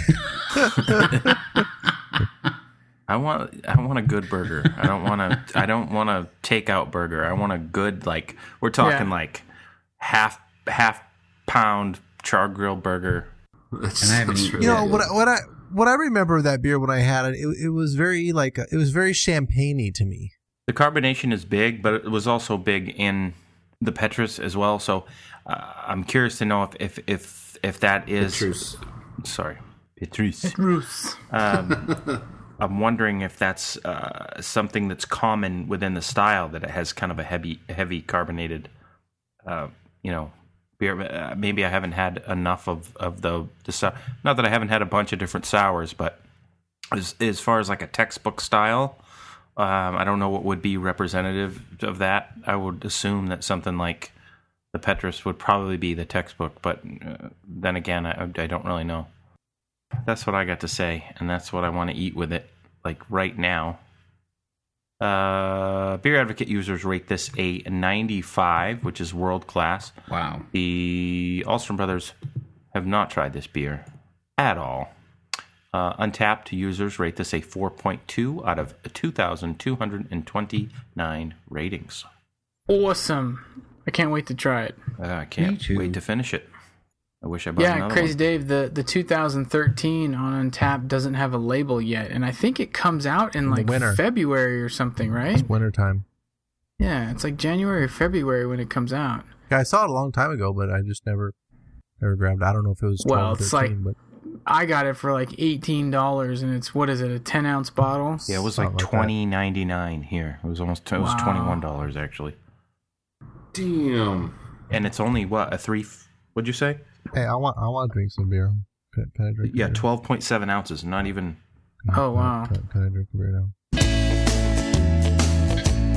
I want a good burger. I don't want a takeout burger. I want a good, like, we're talking like half pound char grill burger. And I haven't eaten. You know what I remember of that beer when I had it, it was very it was very champagne-y to me. The carbonation is big, but it was also big in the Petrus as well. So I'm curious to know if that is Petrus. Sorry, Petrus. Petrus. I'm wondering if that's something that's common within the style, that it has kind of a heavy carbonated, you know, beer. Maybe I haven't had enough of the not that I haven't had a bunch of different sours, but as far as like a textbook style, I don't know what would be representative of that. I would assume that something like the Petrus would probably be the textbook, but then again, I don't really know. That's what I got to say, and that's what I want to eat with it, like right now. Beer Advocate users rate this a 95, which is world class. Wow. The Ahlstrom brothers have not tried this beer at all. Untapped users rate this a 4.2 out of 2,229 ratings. Awesome. I can't wait to try it. I can't wait to finish it. I wish I bought another Crazy one. Dave, the 2013 on Untappd doesn't have a label yet, and I think it comes out in like February or something, right? It's wintertime. Yeah, it's like January or February when it comes out. Yeah, I saw it a long time ago, but I just never grabbed it. I don't know if it was 12 well, or it's 13, like but I got it for like $18, and it's, what is it, a 10-ounce bottle? Yeah, it was like $20.99 here. It was almost $21 actually. Damn. And it's only what, what'd you say? Hey, I want to drink some beer. Can I drink? Yeah, beer? 12.7 ounces. Not even. Oh wow! Can I drink a beer now?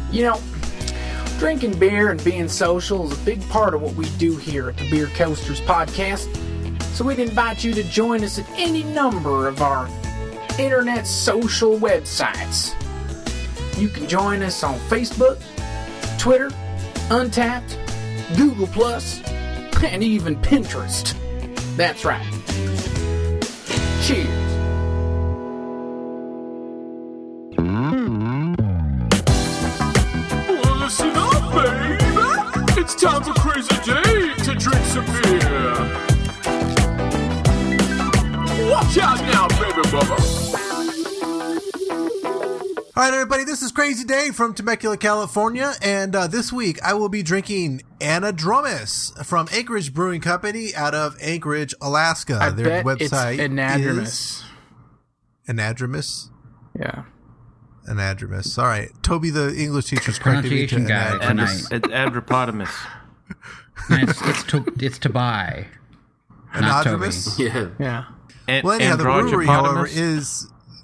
You know, drinking beer and being social is a big part of what we do here at the Beer Coasters podcast. So we'd invite you to join us at any number of our internet social websites. You can join us on Facebook, Twitter, Untapped, Google+, and even Pinterest. That's right. Cheers. Well, listen up, baby. It's time for Crazy Dave to drink some beer. Watch out now, baby bubba. All right, everybody, this is Crazy Dave from Temecula, California, and this week I will be drinking Anadromous from Anchorage Brewing Company out of Anchorage, Alaska. I Their bet website it's Anadromous. Anadromous? Yeah. Anadromous. All right. Toby, the English teacher's corrected me to Pronunciation guy Anadromous. tonight. It's Adropotamus. It's to buy. Not Toby. Anadromous? Yeah. Well, anyhow, the brewery, however, is...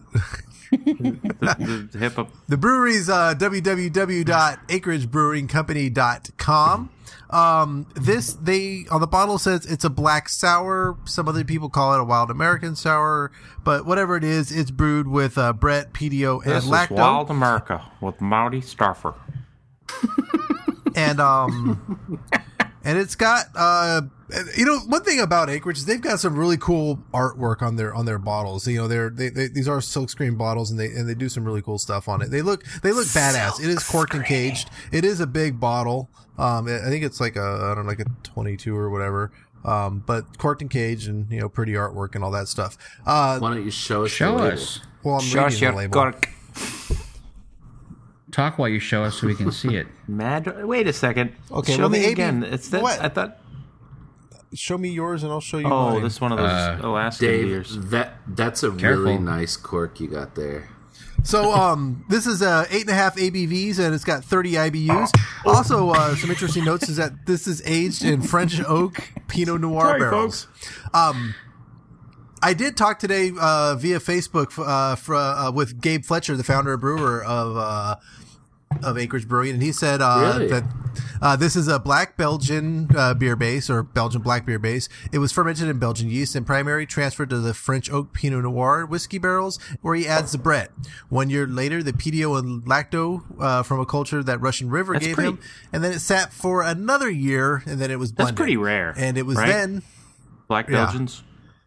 the hippo. The brewery's www.anchoragebrewingcompany.com. They on the bottle says it's a black sour. Some other people call it a wild American sour, but whatever it is, it's brewed with Brett, PDO, and This lacto. is Wild America with Marty Starfer. And it's got one thing about Anchorage is they've got some really cool artwork on their bottles. These are silkscreen bottles, and they do some really cool stuff on it. They look badass. It is corked and caged. It is a big bottle. I think it's like a 22 or whatever. But corked and caged, and pretty artwork and all that stuff. Why don't you show us? Show us. Well, I'm reading the label. Cork. Talk while you show us so we can see it. Wait a second. Okay, show well, me the again. AB It's that. what? I thought. Show me yours, and I'll show you Oh, mine. this is one of those Alaskan Dave, beers. that's a Careful. really nice cork you got there. So, this is 8.5 ABVs, and it's got 30 IBUs. Also, some interesting notes is that this is aged in French oak Pinot Noir barrels. I did talk today via Facebook with Gabe Fletcher, the founder and brewer of Anchorage Brewing, and he said that this is a black Belgian beer base, or Belgian black beer base. It was fermented in Belgian yeast and primarily transferred to the French oak Pinot Noir whiskey barrels, where he adds the Brett. 1 year later, the PDO and lacto from a culture that Russian River gave him, and then it sat for another year, and then it was blended. That's pretty rare. And it was right? then Black Belgians.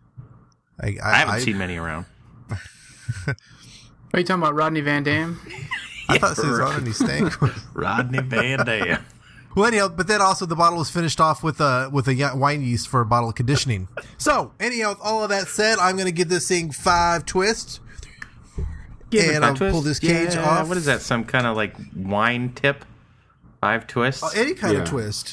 I haven't seen many around. Are you talking about Rodney Van Dam? I thought this was on and he stank. Rodney Van Dam. Well, anyhow, but then also the bottle was finished off with a wine yeast for bottle conditioning. So, anyhow, with all of that said, I'm going to give this thing 5 twists. And I'll pull this cage off. What is that? Some kind of like wine tip? 5 twists? Any kind of twist.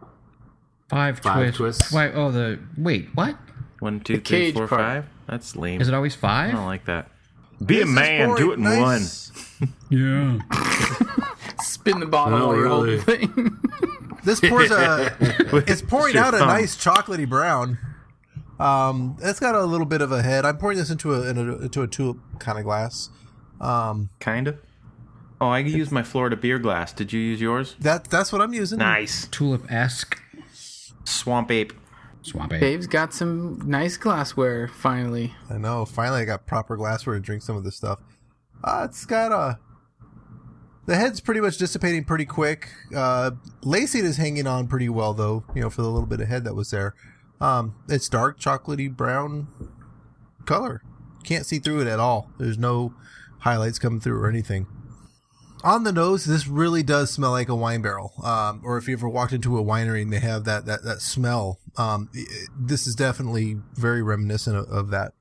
5 twists. Why? Oh, wait, what? 1, 2, 3, cage 4, part. 5. That's lame. Is it always 5? I don't like that. Be a man. Do it in nice. 1. Yeah. Spin the bottle Oh, while you're really? holding the thing. This pours it's pouring your out a thumb. nice chocolatey brown. It's got a little bit of a head. I'm pouring this into a tulip kind of glass. Kind of. Oh, I used my Florida beer glass. Did you use yours? That's what I'm using. Nice. Tulip-esque. Swamp ape. Swamp ape. Dave's got some nice glassware, finally. I know. Finally, I got proper glassware to drink some of this stuff. It's got the head's pretty much dissipating pretty quick. Lacing is hanging on pretty well, though, for the little bit of head that was there. It's dark, chocolatey brown color. Can't see through it at all. There's no highlights coming through or anything. On the nose, this really does smell like a wine barrel. Or if you ever walked into a winery and they have that smell, this is definitely very reminiscent of that.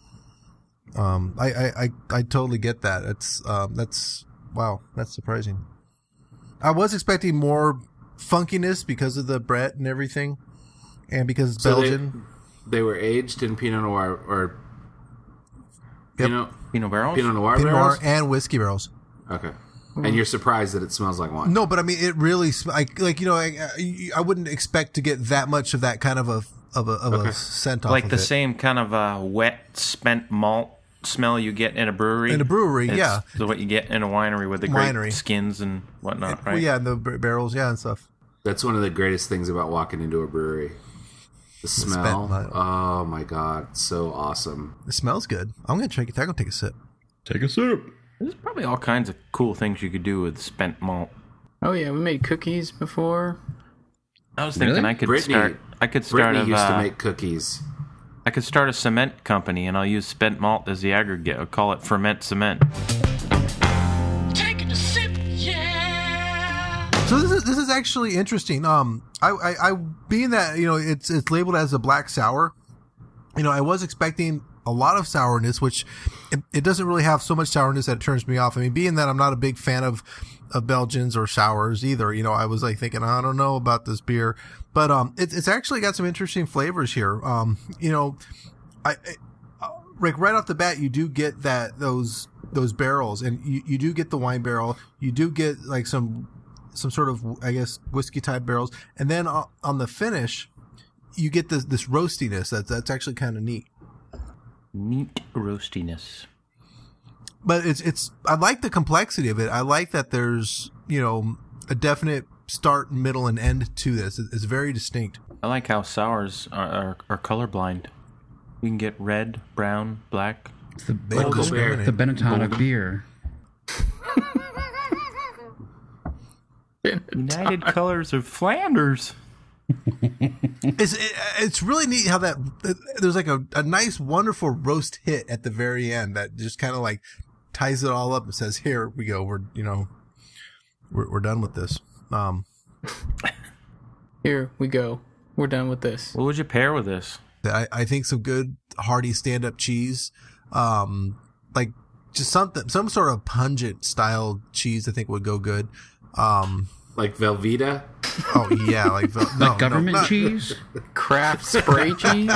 I totally get that. That's wow. That's surprising. I was expecting more funkiness because of the Brett and everything, and because it's Belgian. They were aged in Pinot Noir or Yep. Pinot barrels? Pinot Noir Pinot barrels? Noir and whiskey barrels. Okay. And you're surprised that it smells like wine? No, but I mean, it really I wouldn't expect to get that much of that kind of a scent off like of the it. same kind of wet spent malt smell you get in a brewery. In a brewery, it's yeah. What you get in a winery with the grape skins and whatnot, right? Well, yeah, and the barrels, yeah, and stuff. That's one of the greatest things about walking into a brewery. The smell. Oh my god, so awesome. It smells good. I'm gonna take a sip. Take a sip. There's probably all kinds of cool things you could do with spent malt. Oh yeah, we made cookies before. I was thinking I could start. Brittany used to make cookies. I could start a cement company, and I'll use spent malt as the aggregate. I'll call it Ferment Cement. Taking a sip, yeah. So this is actually interesting. I being that it's labeled as a black sour. I was expecting a lot of sourness, which it doesn't really have so much sourness that it turns me off. I mean, being that I'm not a big fan of Belgians or sours either, I was like thinking, I don't know about this beer, but it's actually got some interesting flavors here. Rick, right off the bat, you do get those barrels, and you do get the wine barrel, you do get like some sort of, I guess, whiskey type barrels, and then on the finish, you get this roastiness that's actually kind of neat. Neat roastiness. But it's I like the complexity of it. I like that there's, a definite start, middle, and end to this. It's very distinct. I like how sours are colorblind. You can get red, brown, black. It's the Benetton of beer. United Colors of Flanders. It's really neat how that there's like a nice, wonderful roast hit at the very end that just kind of like ties it all up and says, "Here we go. We're done with this." Here we go. We're done with this. What would you pair with this? I think some good hearty stand-up cheese, like just some sort of pungent style cheese. I think would go good. Like Velveeta? Oh yeah, like government cheese, Kraft spray cheese.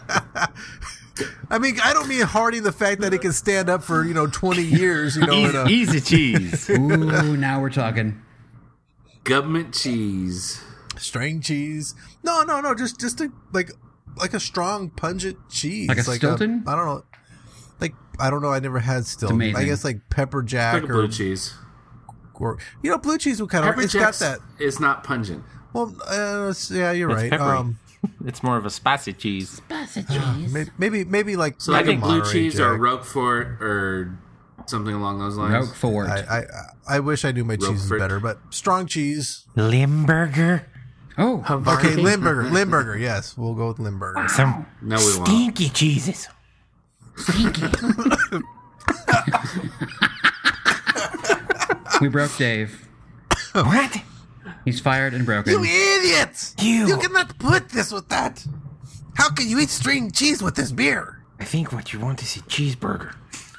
I mean, I don't mean hearty the fact that it can stand up for 20 years. Easy cheese. Ooh, now we're talking. Government cheese, string cheese. No, just like a strong pungent cheese, like a Stilton. I don't know. I don't know. I never had Stilton. I guess like pepper jack like blue cheese. Or blue cheese would kind of. It's got that. It's not pungent. Well, yeah, you're right. It's more of a spicy cheese. Spicy cheese. Maybe like. So I think blue cheese or Roquefort or something along those lines. Roquefort. I wish I knew my cheeses better, but strong cheese. Limburger. Oh, okay, Limburger. Yes, we'll go with Limburger. Some stinky cheeses. Stinky. We broke Dave. What? He's fired and broken. You idiots! You cannot put this with that. How can you eat string cheese with this beer? I think what you want is a cheeseburger.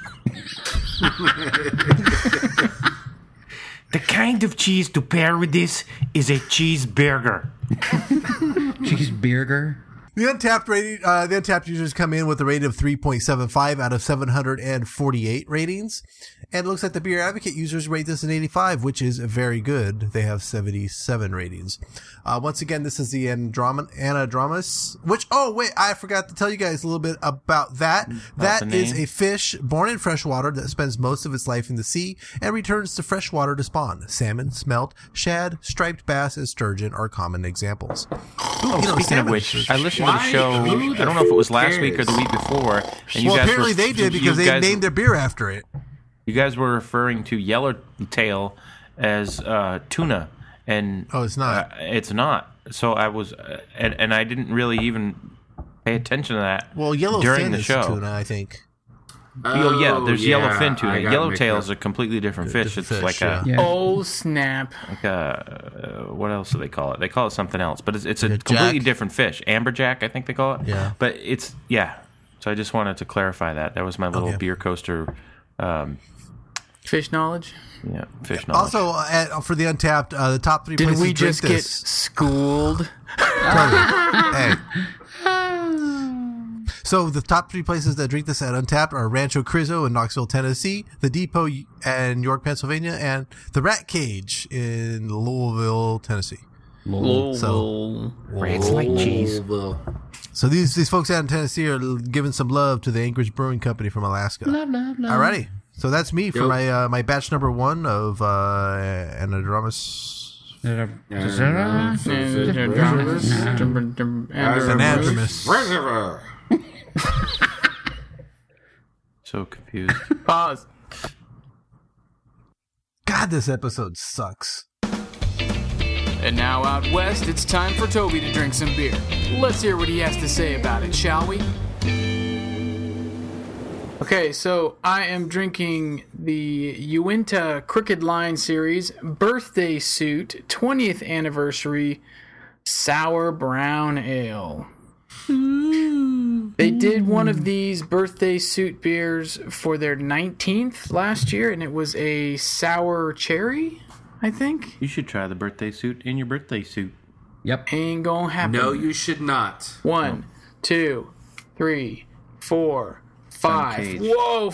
The kind of cheese to pair with this is a cheeseburger. Cheeseburger? The Untappd users come in with a rating of 3.75 out of 748 ratings. And it looks like the Beer Advocate users rate this an 85, which is very good. They have 77 ratings. Once again, this is the Anadromous, which, I forgot to tell you guys a little bit about that. That is a fish born in freshwater that spends most of its life in the sea and returns to freshwater to spawn. Salmon, smelt, shad, striped bass, and sturgeon are common examples. Speaking of which, I listened to the show, I don't know if it was last week or the week before. And you guys apparently they did because they named their beer after it. You guys were referring to yellowtail as tuna, and it's not. It's not. So I was, and I didn't really even pay attention to that. Well, yellowfin during the show. Is tuna, I think. There's yellowfin tuna. Yellowtail is a completely different fish. It's like oh snap! Like what else do they call it? They call it something else, but it's a completely different fish. Amberjack, I think they call it. Yeah. But it's So I just wanted to clarify that. That was my little beer coaster. Fish knowledge. Yeah, fish knowledge. Also, for the Untappd, the top 3 places. Did we just drink get schooled? Hey. So the top 3 places that drink this at Untappd are Rancho Crizo in Knoxville, Tennessee, the Depot in York, Pennsylvania, and the Rat Cage in Louisville, Tennessee. So Rats like cheese. So these folks out in Tennessee are giving some love to the Anchorage Brewing Company from Alaska. Love. Alrighty. So that's me for my batch number 1 of Anadromous. So confused. Pause. God, this episode sucks. And now out west, it's time for Toby to drink some beer. Let's hear what he has to say about it, shall we? Okay, so I am drinking the Uinta Crooked Line Series Birthday Suit 20th Anniversary Sour Brown Ale. They did one of these Birthday Suit beers for their 19th last year, and it was a sour cherry, I think. You should try the birthday suit in your birthday suit. Yep. Ain't gonna happen. No, you should not. 1, 2, 3, 4, 5. Whoa,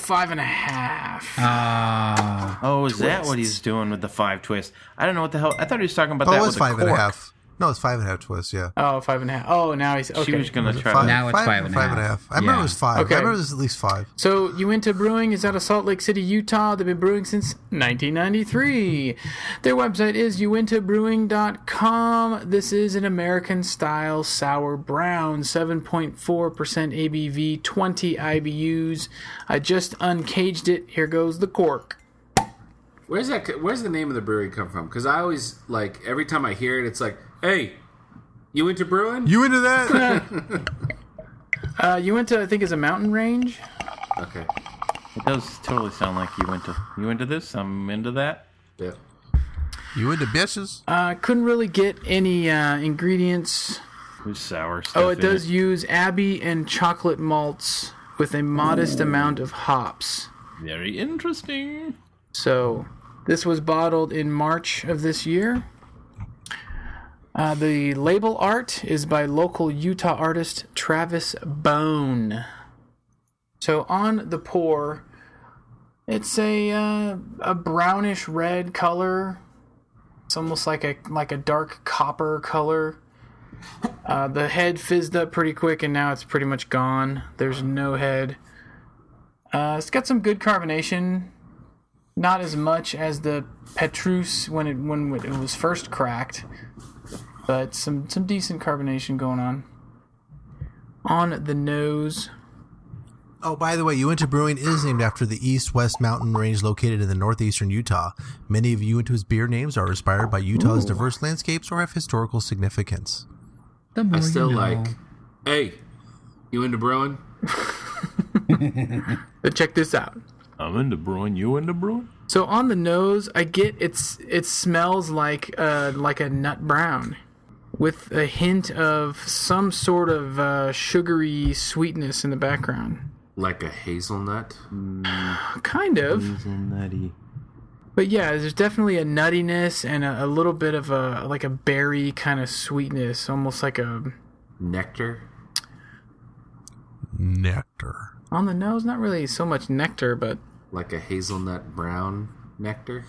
5.5. Oh, is that what he's doing with the 5 twist? I don't know what the hell. I thought he was talking about that it with was the 5.5. No, it's 5.5 twists, yeah. Oh, 5.5. Oh, now he's okay. She was going to try Five, Now it's 5.5. 5.5. I remember it was 5. Okay. I remember it was at least 5. So, Uinta Brewing is out of Salt Lake City, Utah. They've been brewing since 1993. Their website is uintabrewing.com. This is an American-style sour brown, 7.4% ABV, 20 IBUs. I just uncaged it. Here goes the cork. Where's the name of the brewery come from? Because I always, like, every time I hear it, it's like, hey, you into brewing? You into that? Uinta, I think, is a mountain range. Okay. It does totally sound like you into this. I'm into that. Yeah. You into bitches? Couldn't really get any ingredients. There's sour stuff. Oh, it does use Abbey and chocolate malts with a modest amount of hops. Very interesting. So, this was bottled in March of this year. The label art is by local Utah artist Travis Bone. So, on the pour, it's a brownish red color. It's almost like a dark copper color. The head fizzed up pretty quick, and now it's pretty much gone. There's no head. It's got some good carbonation. Not as much as the Petrus when it was first cracked, but some decent carbonation going on. On the nose. Oh, by the way, Uinta Brewing is named after the east-west mountain range located in the northeastern Utah. Many of Uinta's beer names are inspired by Utah's diverse landscapes or have historical significance. I still like, hey, you into brewing? But check this out. I'm into brewing. You into brewing? So on the nose, I get it smells like a nut brown, with a hint of some sort of sugary sweetness in the background. Like a hazelnut? Kind of. Hazelnutty. But yeah, there's definitely a nuttiness and a little bit of a berry kind of sweetness, almost like a nectar. Nectar. On the nose, not really so much nectar, but like a hazelnut brown nectar.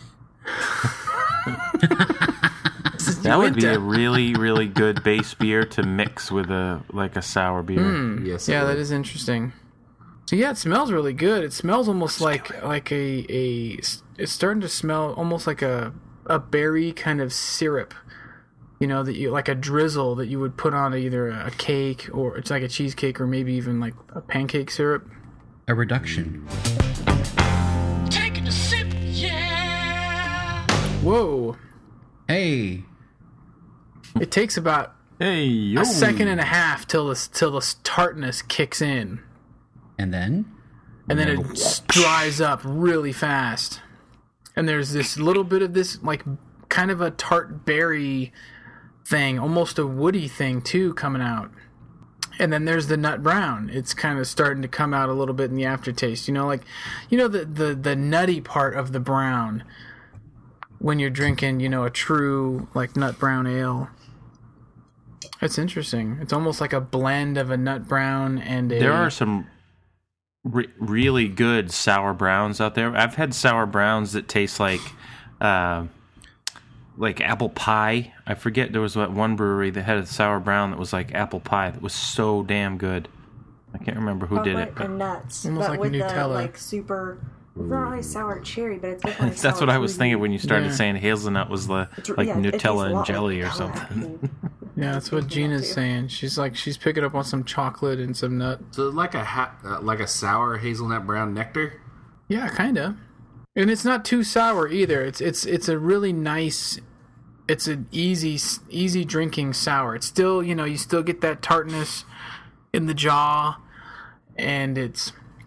That would be a really, really good base beer to mix with a sour beer. Yes. Yeah, that is interesting. So yeah, it smells really good. It smells almost like it's starting to smell almost like a berry kind of syrup. You know, that you like a drizzle that you would put on either a cake or it's like a cheesecake or maybe even like a pancake syrup. A reduction. Taking a sip, yeah. Whoa. Hey. It takes about a second and a half till the tartness kicks in. And then it dries up really fast. And there's this little bit of this like kind of a tart berry thing, almost a woody thing too coming out. And then there's the nut brown. It's kind of starting to come out a little bit in the aftertaste. You know, like the nutty part of the brown when you're drinking, a true like nut brown ale. It's interesting. It's almost like a blend of a nut brown and a... There are some really good sour browns out there. I've had sour browns that taste like like apple pie. I forget, there was one brewery that had a sour brown that was like apple pie that was so damn good. I can't remember who did it. And nuts. Almost but like with Nutella. the like super... It's not really sour cherry, but it's definitely That's sour what I was thinking fruity. when you started saying hazelnut was like Yeah, it tastes a Nutella and lot jelly like or something. Yeah, that's what Gina's saying. She's like, she's picking up on some chocolate and some nut. So like a sour hazelnut brown nectar. Yeah, kind of. And it's not too sour either. It's a really nice. It's an easy drinking sour. It's still, you still get that tartness in the jaw, and it's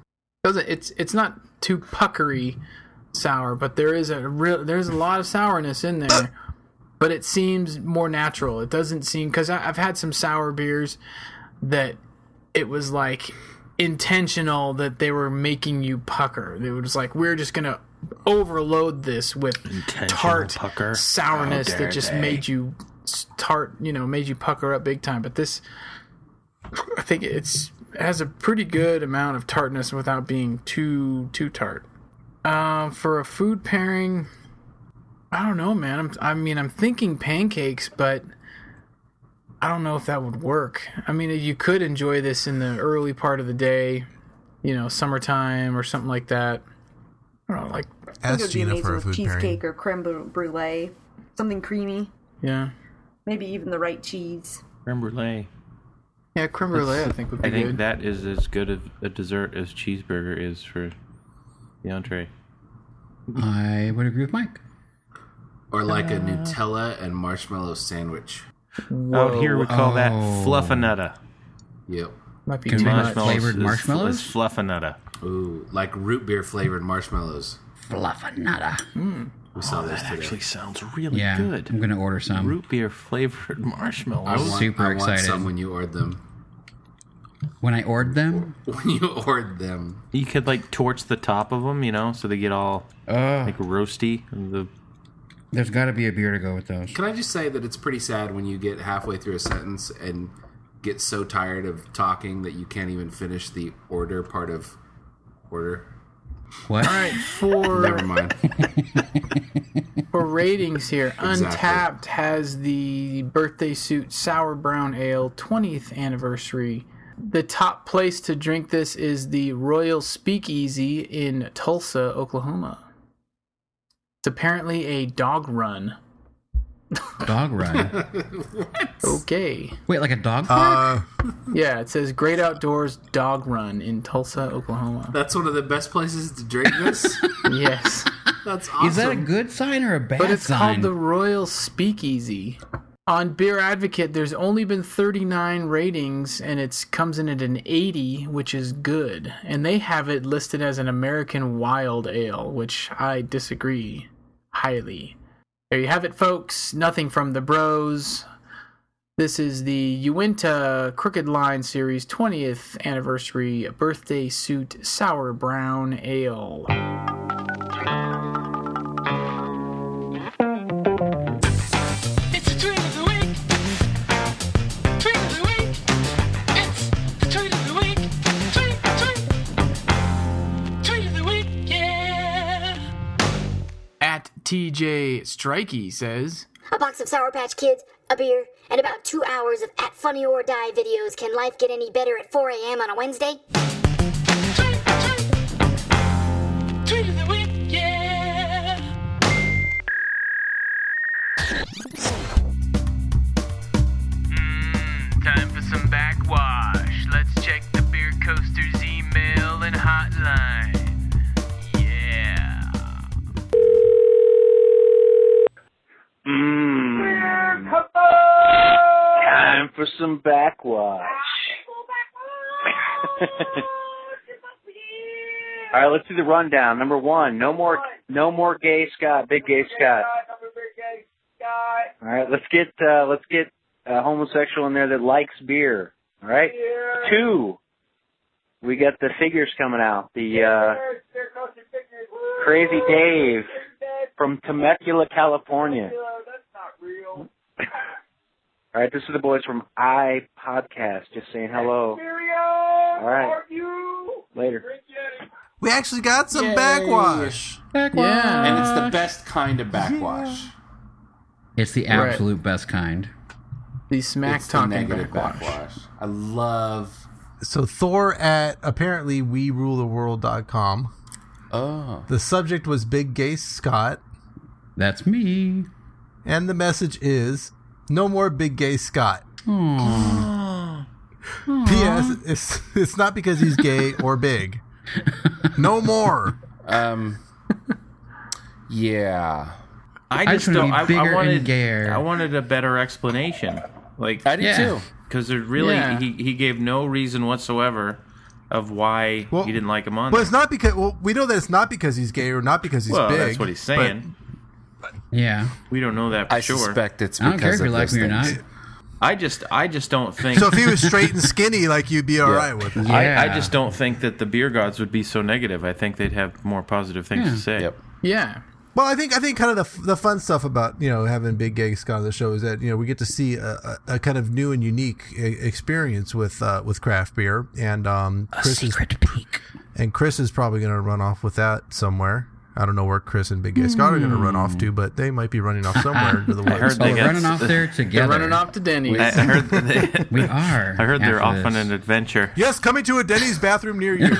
not too puckery sour, but there's a lot of sourness in there. But it seems more natural. It doesn't seem, because I've had some sour beers that it was like intentional that they were making you pucker. It was like, we're just gonna overload this with tart sourness that just made you made you pucker up big time. But this, I think it has a pretty good amount of tartness without being too tart. For a food pairing, I don't know, man. I'm thinking pancakes, but I don't know if that would work. I mean, you could enjoy this in the early part of the day, summertime or something like that. I don't know, like ask Gina for a food cheesecake pairing. or creme brulee, something creamy. Yeah. Maybe even the right cheese. Creme brulee. Yeah, creme brulee I think would be good. I think that is as good of a dessert as cheeseburger is for the entree. I would agree with Mike. Or like a Nutella and marshmallow sandwich. Out here we call that fluffanutta. Yep. Might be too much. Flavored marshmallows? It's fluffanutta. Ooh, like root beer flavored marshmallows. Fluffanutta. We saw this today. Actually sounds really good. I'm going to order some. Root beer flavored marshmallows. I want excited. some when you ordered them. When I ordered them? When you ordered them. You could like torch the top of them, so they get all like roasty. There's got to be a beer to go with those. Can I just say that it's pretty sad when you get halfway through a sentence and get so tired of talking that you can't even finish the order part of order? What? All right, Never mind. For ratings here, Exactly. Untapped has the Birthday Suit Sour Brown Ale 20th anniversary. The top place to drink this is the Royal Speakeasy in Tulsa, Oklahoma. It's apparently a dog run. Dog run? What? Okay. Wait, like a dog park? Yeah, it says Great Outdoors Dog Run in Tulsa, Oklahoma. That's one of the best places to drink this? Yes. That's awesome. Is that a good sign or a bad sign? But it's called the Royal Speakeasy. On Beer Advocate, there's only been 39 ratings, and it comes in at an 80, which is good. And they have it listed as an American Wild Ale, which I disagree highly. There you have it, folks. Nothing from the bros. This is the Uinta Crooked Line Series 20th Anniversary Birthday Suit Sour Brown Ale. It's the tweet of the week. Tweet of the week. It's the tweet of the week. Tweet of the week. Yeah. At TJ Strikey says, A box of Sour Patch Kids, a beer, and about 2 hours of At Funny or Die videos. Can life get any better at 4 a.m. on a Wednesday? Tweet of the week. Yeah. Time for some backwash. Let's check the Beer Coaster's email and hotline. Yeah. Time for some backwash. All right, let's do the rundown. Number one, no more gay Scott, big gay Scott. All right, let's get a homosexual in there that likes beer. All right. 2, we got the figures coming out. The Crazy Dave from Temecula, California. All right, this is the boys from iPodcast, just saying hello. All right, later. We actually got some backwash. Yeah. And it's the best kind of backwash. It's the absolute best kind. The smack-talking backwash. I love... So Thor at apparently WeRuleTheWorld.com. Oh. The subject was Big Gay Scott. That's me. And the message is, no more Big Gay Scott. P.S. It's not because he's gay or big. No more. Yeah. I just don't. I wanted a better explanation. Like I did too. Because he gave no reason whatsoever of why he didn't like him on. Well, it's not because. Well, we know that it's not because he's gay or not because he's big. That's what he's saying. Yeah, we don't know that for sure. I suspect it's because I don't care if you like me or not. I just don't think. So if he was straight and skinny, like you'd be all right with it. Yeah. I just don't think that the beer gods would be so negative. I think they'd have more positive things to say. Yep. Yeah. Well, I think kind of the fun stuff about having Big Gay Scott on the show is that we get to see a kind of new and unique experience with craft beer, and Chris is probably going to run off with that somewhere. I don't know where Chris and Big Gay Scott are going to run off to, but they might be running off somewhere into the woods. I heard they're running off there together. They're running off to Denny's. I heard we are. I heard they're off on an adventure. Yes, coming to a Denny's bathroom near you.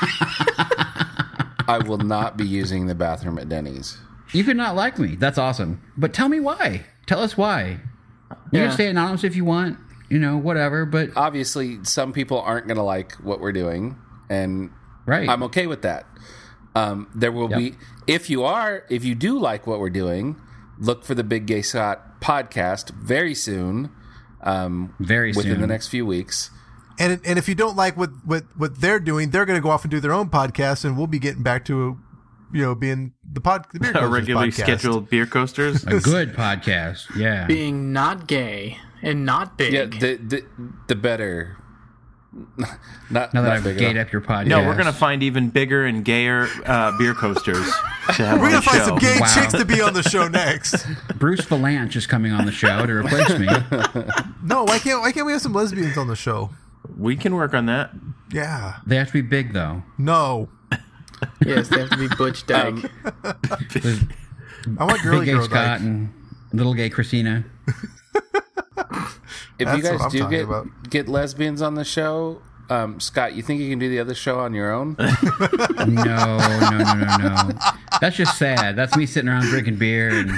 I will not be using the bathroom at Denny's. You could not like me. That's awesome. But tell me why. Tell us why. You can stay anonymous if you want. Whatever. But obviously, some people aren't going to like what we're doing, and I'm okay with that. There will be, if you do like what we're doing, look for the Big Gay Scott podcast very soon. Within the next few weeks. And if you don't like what they're doing, they're going to go off and do their own podcast, and we'll be getting back to being the Beer Coasters regularly podcast. Scheduled Beer Coasters, a good podcast. Yeah, being not gay and not big. Yeah, the better. Not now that I've big gayed enough. up your podcast. No, we're going to find even bigger and gayer beer coasters. We're going to find some gay chicks to be on the show next. Bruce Valanche is coming on the show to replace me. No, why can't we have some lesbians on the show? We can work on that. Yeah. They have to be big, though. No. Yes, they have to be Butch Dyke. I want girly Big Gay girl Scott Dyke. and little gay Christina. If you guys do get lesbians on the show, Scott, you think you can do the other show on your own? No. That's just sad. That's me sitting around drinking beer and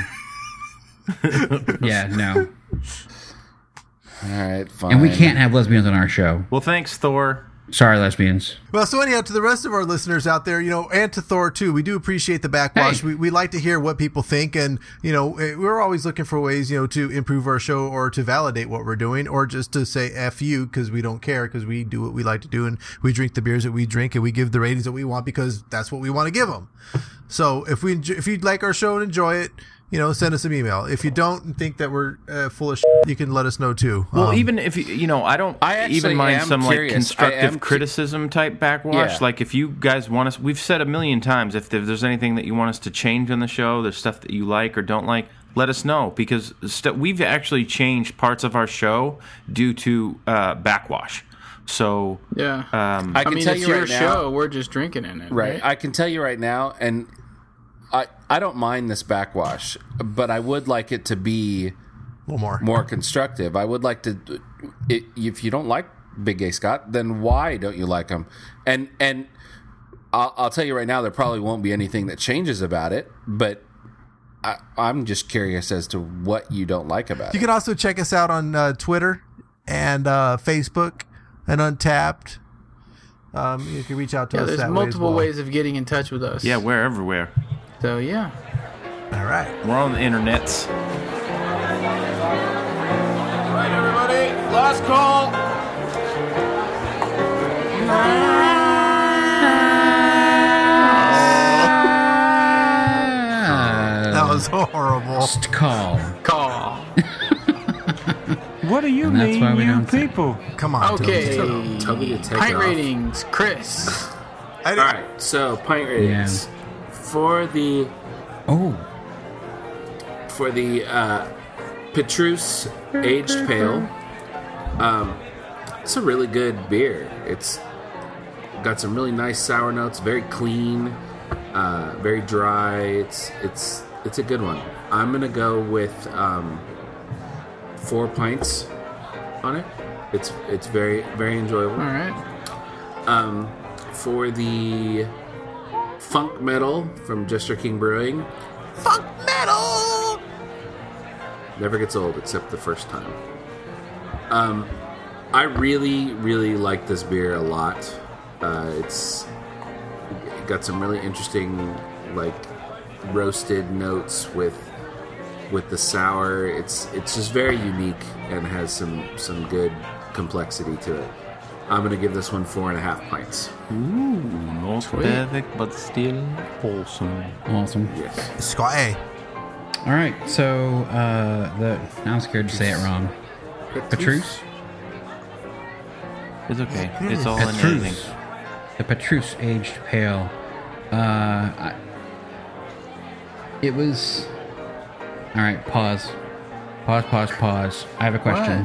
no. All right, fine. And we can't have lesbians on our show. Well, thanks, Thor. Sorry, lesbians. Well, so anyhow, to the rest of our listeners out there, and to Thor too, we do appreciate the backwash. Hey. We like to hear what people think, and we're always looking for ways, to improve our show or to validate what we're doing, or just to say F you because we don't care, because we do what we like to do, and we drink the beers that we drink, and we give the ratings that we want because that's what we want to give them. So if you'd like our show and enjoy it, send us an email. If you don't and think that we're full of shit, you can let us know too. Well, even if I even mind some curious. constructive criticism type backwash. Yeah. Like if you guys want us, we've said a million times, if there's anything that you want us to change on the show, there's stuff that you like or don't like, let us know, because we've actually changed parts of our show due to backwash. So yeah, I can tell it's you your right now, show. We're just drinking in it, right? I can tell you right now, and I don't mind this backwash, but I would like it to be a little more constructive. I would like to. If you don't like Big Gay Scott, then why don't you like him? And I'll tell you right now, there probably won't be anything that changes about it, but I'm just curious as to what you don't like about it. You can also check us out on Twitter and Facebook and Untapped. You can reach out to us there's that multiple way as ways of getting in touch with us. yeah, we're everywhere. So yeah. well. All right. We're on the internets. All right, everybody, last call. That was horrible. Just call. What do you And that's why mean, we you don't say- people? Come on. Okay. Tell me to take Pint it off. ratings, Chris. All right, so pint ratings for the Petrus Aged Pale. It's a really good beer. It's got some really nice sour notes, very clean, very dry. It's It's a good one. I'm gonna go with 4 pints on it. It's very, very enjoyable. All right. For the Funk Metal from Jester King Brewing. Funk Metal! Never gets old except the first time. I really, really like this beer a lot. It's got some really interesting, like, roasted notes with the sour. It's just very unique and has some good complexity to it. I'm going to give this one 4.5 pints. Ooh, not perfect, but still awesome. Awesome. Yes. Scott A. All right, so now I'm scared to say it wrong. Petrus? It's okay. It's all in anything. Petrus. The Petrus Aged Pale. It was... All right, pause. Pause. I have a question.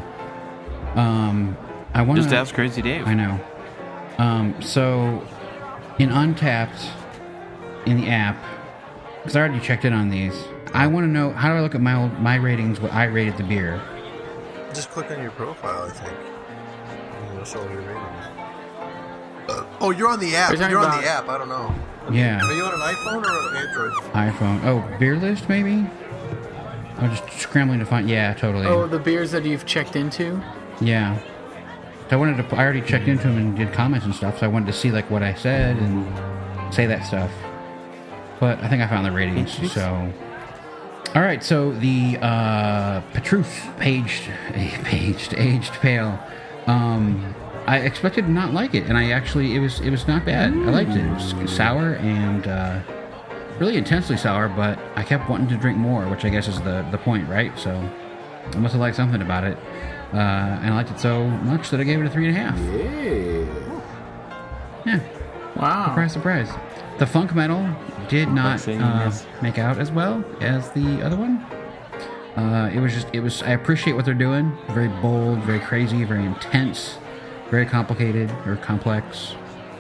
I want Just ask Crazy Dave. I know. So, in Untapped, in the app, because I already checked in on these, I want to know, how do I look at my ratings, what I rated the beer? Just click on your profile, I think. And it'll show your ratings. Oh, you're on the app. You're on the app. I don't know. Yeah. Are you on an iPhone or an Android? iPhone. Oh, beer list, maybe? I'm just scrambling to find... Yeah, totally. Oh, the beers that you've checked into? Yeah. So I already checked into them and did comments and stuff, so I wanted to see like what I said and say that stuff. But I think I found the ratings, so... Alright, so the Petrus Aged Pale. I expected to not like it, and it was not bad. I liked it. It was sour and really intensely sour, but I kept wanting to drink more, which I guess is the point, right? So I must have liked something about it. And I liked it so much that I gave it a 3.5. Yeah. Wow. Surprise. The Funk Metal did not make out as well as the other one. I appreciate what they're doing. Very bold, very crazy, very intense, very complicated or complex.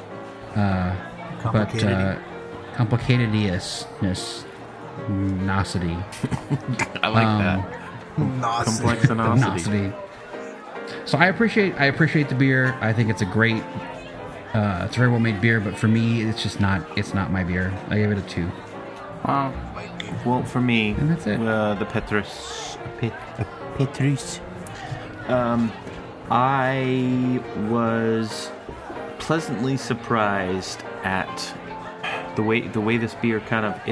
Complicatedness. Nosity. I like that. Complexity. So I appreciate the beer. I think it's a great, it's a very well made beer. But for me, it's not my beer. I give it a 2. Wow. Well, for me, and that's it. The Petrus. I was pleasantly surprised at the way this beer kind of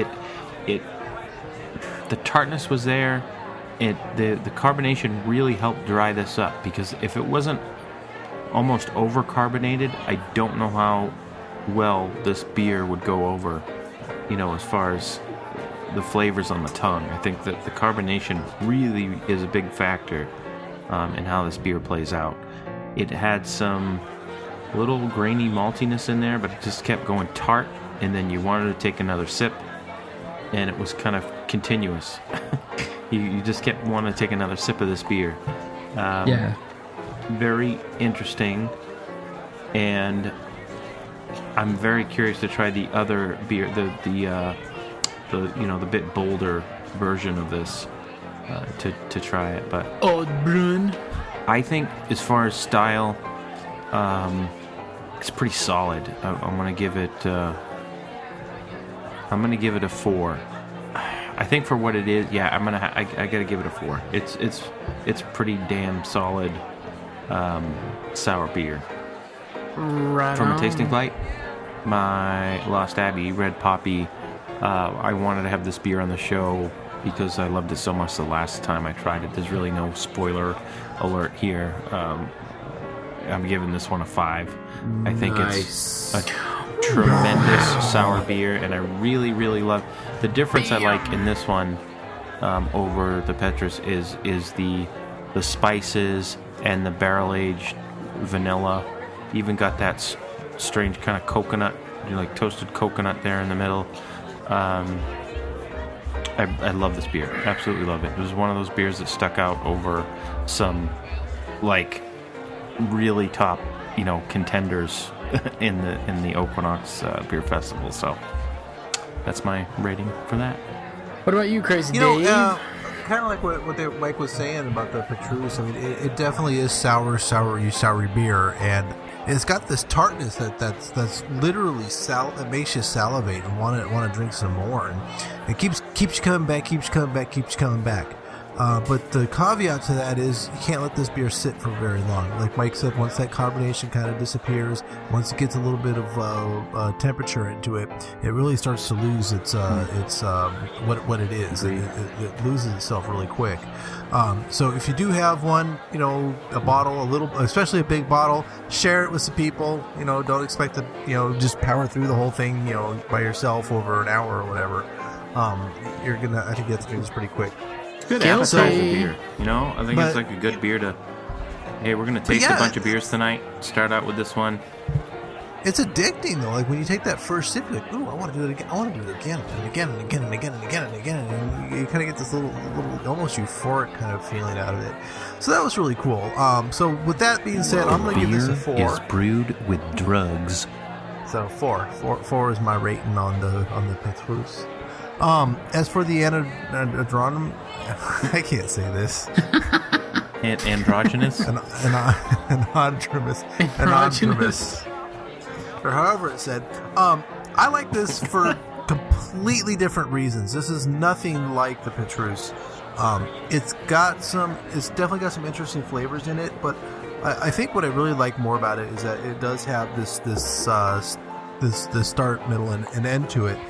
the tartness was there. The carbonation really helped dry this up, because if it wasn't almost over carbonated, I don't know how well this beer would go over, as far as the flavors on the tongue. I think that the carbonation really is a big factor in how this beer plays out. It had some little grainy maltiness in there, but it just kept going tart, and then you wanted to take another sip, and it was kind of continuous. You just kept wanting to take another sip of this beer. Very interesting, and I'm very curious to try the other beer, the bit bolder version of this, to try it. But Old Brun, I think as far as style, it's pretty solid. I'm gonna give it a 4. I think for what it is, I gotta give it a 4. It's pretty damn solid sour beer. Right From on. a tasting flight, my Lost Abbey Red Poppy. I wanted to have this beer on the show because I loved it so much the last time I tried it. There's really no spoiler alert here. I'm giving this one a 5. I think it's a tremendous sour beer, and I really, really love the difference. I like in this one over the Petrus is the spices and the barrel aged vanilla. Even got that strange kind of coconut, like toasted coconut there in the middle. I love this beer. Absolutely love it. It was one of those beers that stuck out over some like really top contenders in the Equinox Beer Festival. So that's my rating for that. What about you, Crazy You Dave? know, kind of like what Mike was saying about the Petrus. I mean, it definitely is sour beer, and it's got this tartness that's literally that makes you salivate and want to drink some more, and it keeps you coming back. But the caveat to that is you can't let this beer sit for very long. Like Mike said, once that carbonation kind of disappears, once it gets a little bit of temperature into it, it really starts to lose its what it is. It loses itself really quick. So if you do have one, a bottle, especially a big bottle, share it with some people. Don't expect to just power through the whole thing by yourself over an hour or whatever. I think that's pretty quick. Good appetizer beer. I think it's like a good beer to. Hey, we're gonna taste a bunch of beers tonight. Start out with this one. It's addicting though. Like when you take that first sip, you're like, "Ooh, I want to do it again. I want to do it again and again and again and again and again and again." And you kind of get this little, almost euphoric kind of feeling out of it. So that was really cool. So with that being said, I'm gonna give this a 4. Is brewed with drugs. So 4 is my rating on the Petrus. As for the andronym, I can't say this. Androgynous? Anonymous. Or however it's said. I like this for completely different reasons. This is nothing like the Petrus. It's definitely got some interesting flavors in it, but I think what I really like more about it is that it does have this start, middle, and end to it.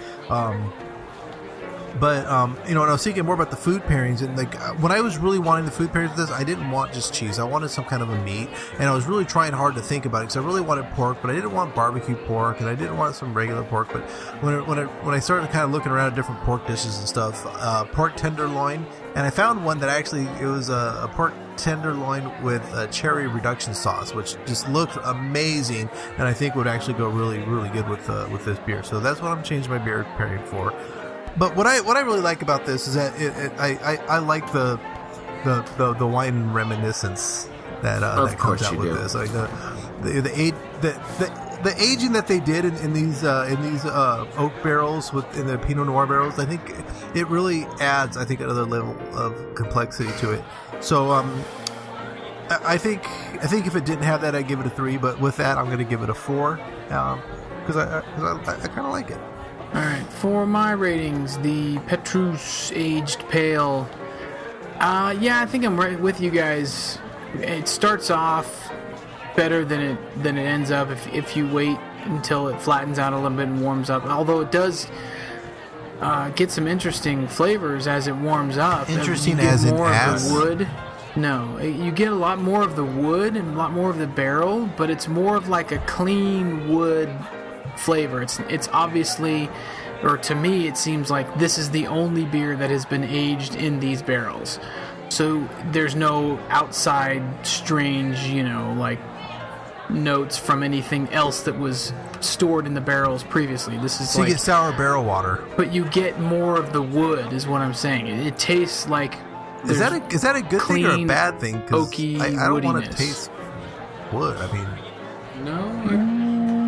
But and I was thinking more about the food pairings, and like when I was really wanting the food pairings with this, I didn't want just cheese. I wanted some kind of a meat, and I was really trying hard to think about it because I really wanted pork, but I didn't want barbecue pork, and I didn't want some regular pork. But when I started kind of looking around at different pork dishes and stuff, pork tenderloin, and I found one that it was a pork tenderloin with a cherry reduction sauce, which just looked amazing, and I think would actually go really, really good with this beer. So that's what I'm changing my beer pairing for. But what I really like about this is that I like the wine reminiscence that comes out with this. Like the aging that they did in these oak barrels in the Pinot Noir barrels, I think it really adds another level of complexity to it. So I think if it didn't have that, I'd give it a 3. But with that, I'm going to give it a 4 because I kind of like it. All right, for my ratings, the Petrus Aged Pale. I think I'm right with you guys. It starts off better than it ends up if you wait until it flattens out a little bit and warms up. Although it does get some interesting flavors as it warms up. Interesting as in ass? Of the wood. No, you get a lot more of the wood and a lot more of the barrel, but it's more of like a clean wood flavor. It's obviously, or to me it seems like this is the only beer that has been aged in these barrels, so there's no outside strange like notes from anything else that was stored in the barrels previously. This is you get sour barrel water, but you get more of the wood is what I'm saying. It tastes like is that a good thing or a bad thing? Oaky I don't want to woodiness. taste wood. I mean, no.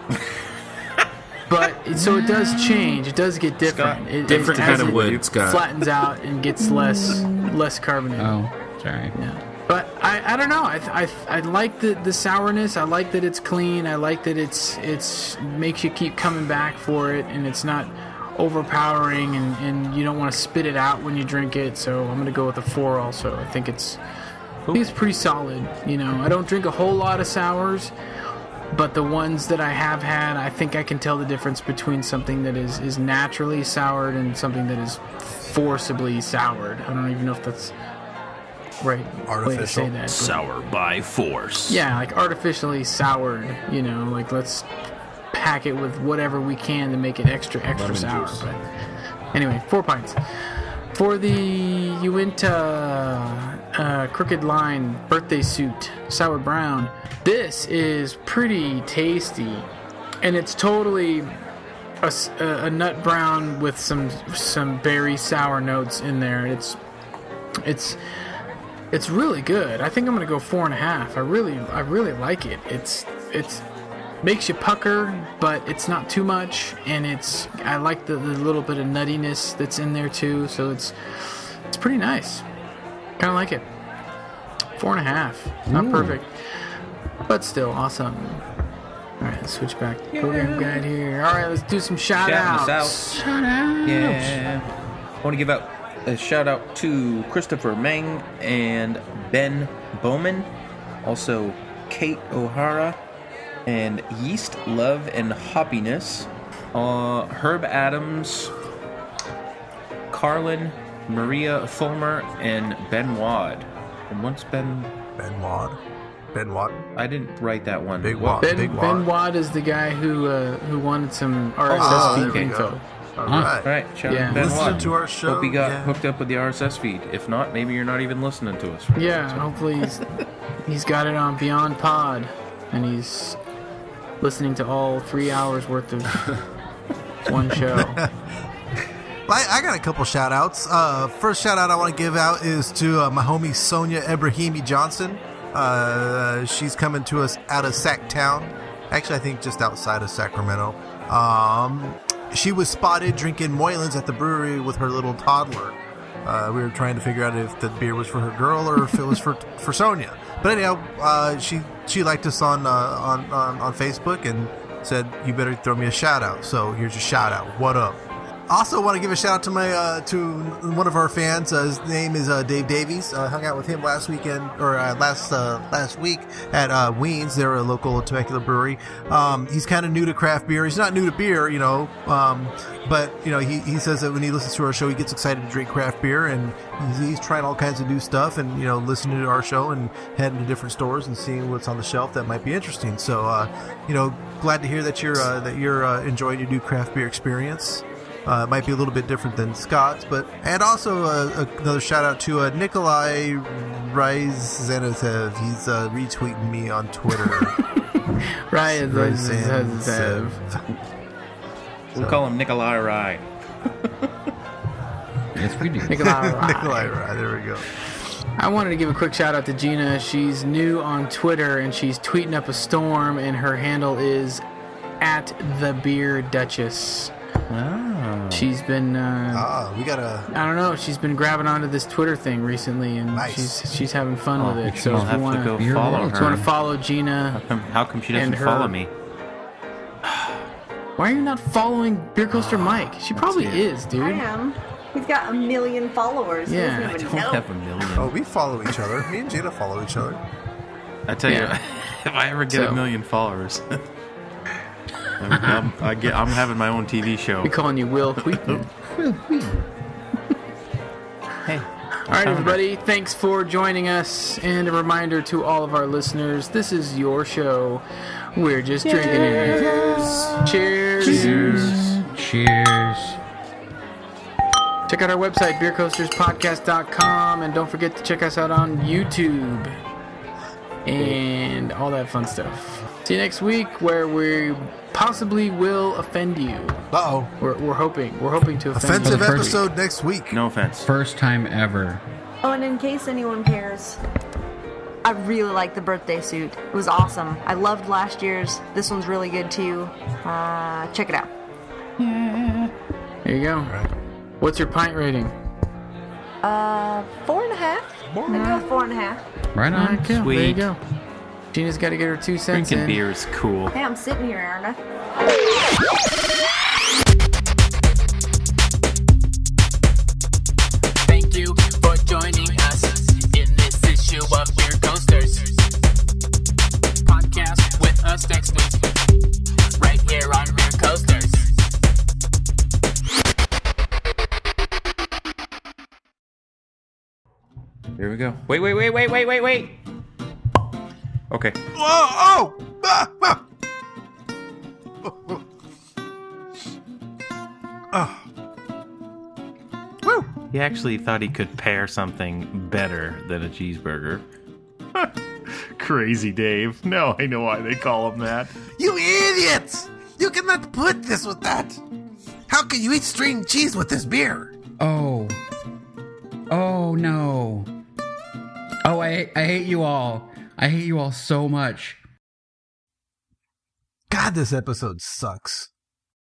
But so it does change. It does get different. Different kind of wood. Scott flattens out and gets less carbonated. Oh, sorry. Yeah. But I don't know. I like the sourness. I like that it's clean. I like that it's makes you keep coming back for it, and it's not overpowering, and you don't want to spit it out when you drink it. So I'm gonna go with a 4 also. I think it's pretty solid. I don't drink a whole lot of sours. But the ones that I have had, I think I can tell the difference between something that is naturally soured and something that is forcibly soured. I don't even know if that's right way to say that. Sour by force. Yeah, like artificially soured. Like let's pack it with whatever we can to make it extra sour. But anyway, 4 pints. For the Uinta Crooked Line Birthday Suit Sour Brown, this is pretty tasty, and it's totally a nut brown with some berry sour notes in there. It's really good. I think I'm gonna go 4.5. I really like it. It's makes you pucker, but it's not too much, and I like the little bit of nuttiness that's in there too, so it's pretty nice. Kind of like it. 4.5. Not perfect, but still awesome. All right, let's switch back to program guide here. All right, let's do some shout-outs. Yeah. I want to give out a shout-out to Christopher Meng and Ben Bowman, also Kate O'Hara, and Yeast, Love, and Hoppiness, Herb Adams, Carlin, Maria Fulmer, and Ben Wad. And what's Ben Wad? Ben Wad? I didn't write that one. Big Wad. Ben Wad is the guy who wanted some RSS feed info. All right. Right. Shout out Ben Listen Wad. to our show. Hope you got hooked up with the RSS feed. If not, maybe you're not even listening to us. Yeah, hopefully he's got it on Beyond Pod, and he's listening to all 3 hours worth of one show. I got a couple shout outs. First shout out I want to give out is to my homie Sonia Ebrahimi Johnson. She's coming to us out of Sacktown. Actually, I think just outside of Sacramento. She was spotted drinking Moylan's at the brewery with her little toddler. We were trying to figure out if the beer was for her girl or if it was for Sonia. But anyhow, she liked us on Facebook and said, "You better throw me a shout out." So here's your shout out. What up? Also, want to give a shout out to my to one of our fans. His name is Dave Davies. Hung out with him last weekend or last week at Weens. They're a local Temecula brewery. He's kind of new to craft beer. He's not new to beer, but he says that when he listens to our show, he gets excited to drink craft beer, and he's trying all kinds of new stuff, and listening to our show and heading to different stores and seeing what's on the shelf that might be interesting. So, glad to hear that you're enjoying your new craft beer experience. It might be a little bit different than Scott's, and also another shout out to Nikolai Ryzantsev. He's retweeting me on Twitter. Ryzantsev. We'll call him Nikolai Rye. Yes, we do. Nikolai Rye. There we go. I wanted to give a quick shout out to Gina. She's new on Twitter and she's tweeting up a storm, and her handle is @thebeerduchess. Oh. She's been we gotta. I don't know. She's been grabbing onto this Twitter thing recently, and she's having fun with it. So if you want to follow Gina, how come she doesn't follow me? Why are you not following Beer Coaster Mike? She probably is, dude. I am. He's got 1 million followers. Yeah, I don't have 1 million. Oh, we follow each other. Me and Gina follow each other. I tell you, if I ever get 1 million followers. I'm having my own TV show. We're calling you Will Wheaton. Hey. All right, everybody. Thanks for joining us. And a reminder to all of our listeners, this is your show. We're just drinking it. Cheers. Cheers. Check out our website, beercoasterspodcast.com. And don't forget to check us out on YouTube. And all that fun stuff. See you next week, where we possibly will offend you. Uh-oh. We're hoping to offend Offensive you. episode next week. No offense. First time ever. Oh, and in case anyone cares, I really like the birthday suit. It was awesome. I loved last year's. This one's really good too. Check it out. Yeah. There you go. Right. What's your pint rating? 4.5. Maybe 4.5. Right on. Okay, there you go. Gina's got to get her 2 cents Drinking in. beer is cool. Hey, I'm sitting here, aren't I? Thank you for joining us in this issue of Beer Coasters. Podcast with us next week, right here on Beer Coasters. Here we go. Wait. Okay. Whoa! Woo! He actually thought he could pair something better than a cheeseburger. Crazy Dave. Now I know why they call him that. You idiots! You cannot put this with that. How can you eat string cheese with this beer? Oh no. Oh, I hate you all. I hate you all so much. God God, this episode sucks.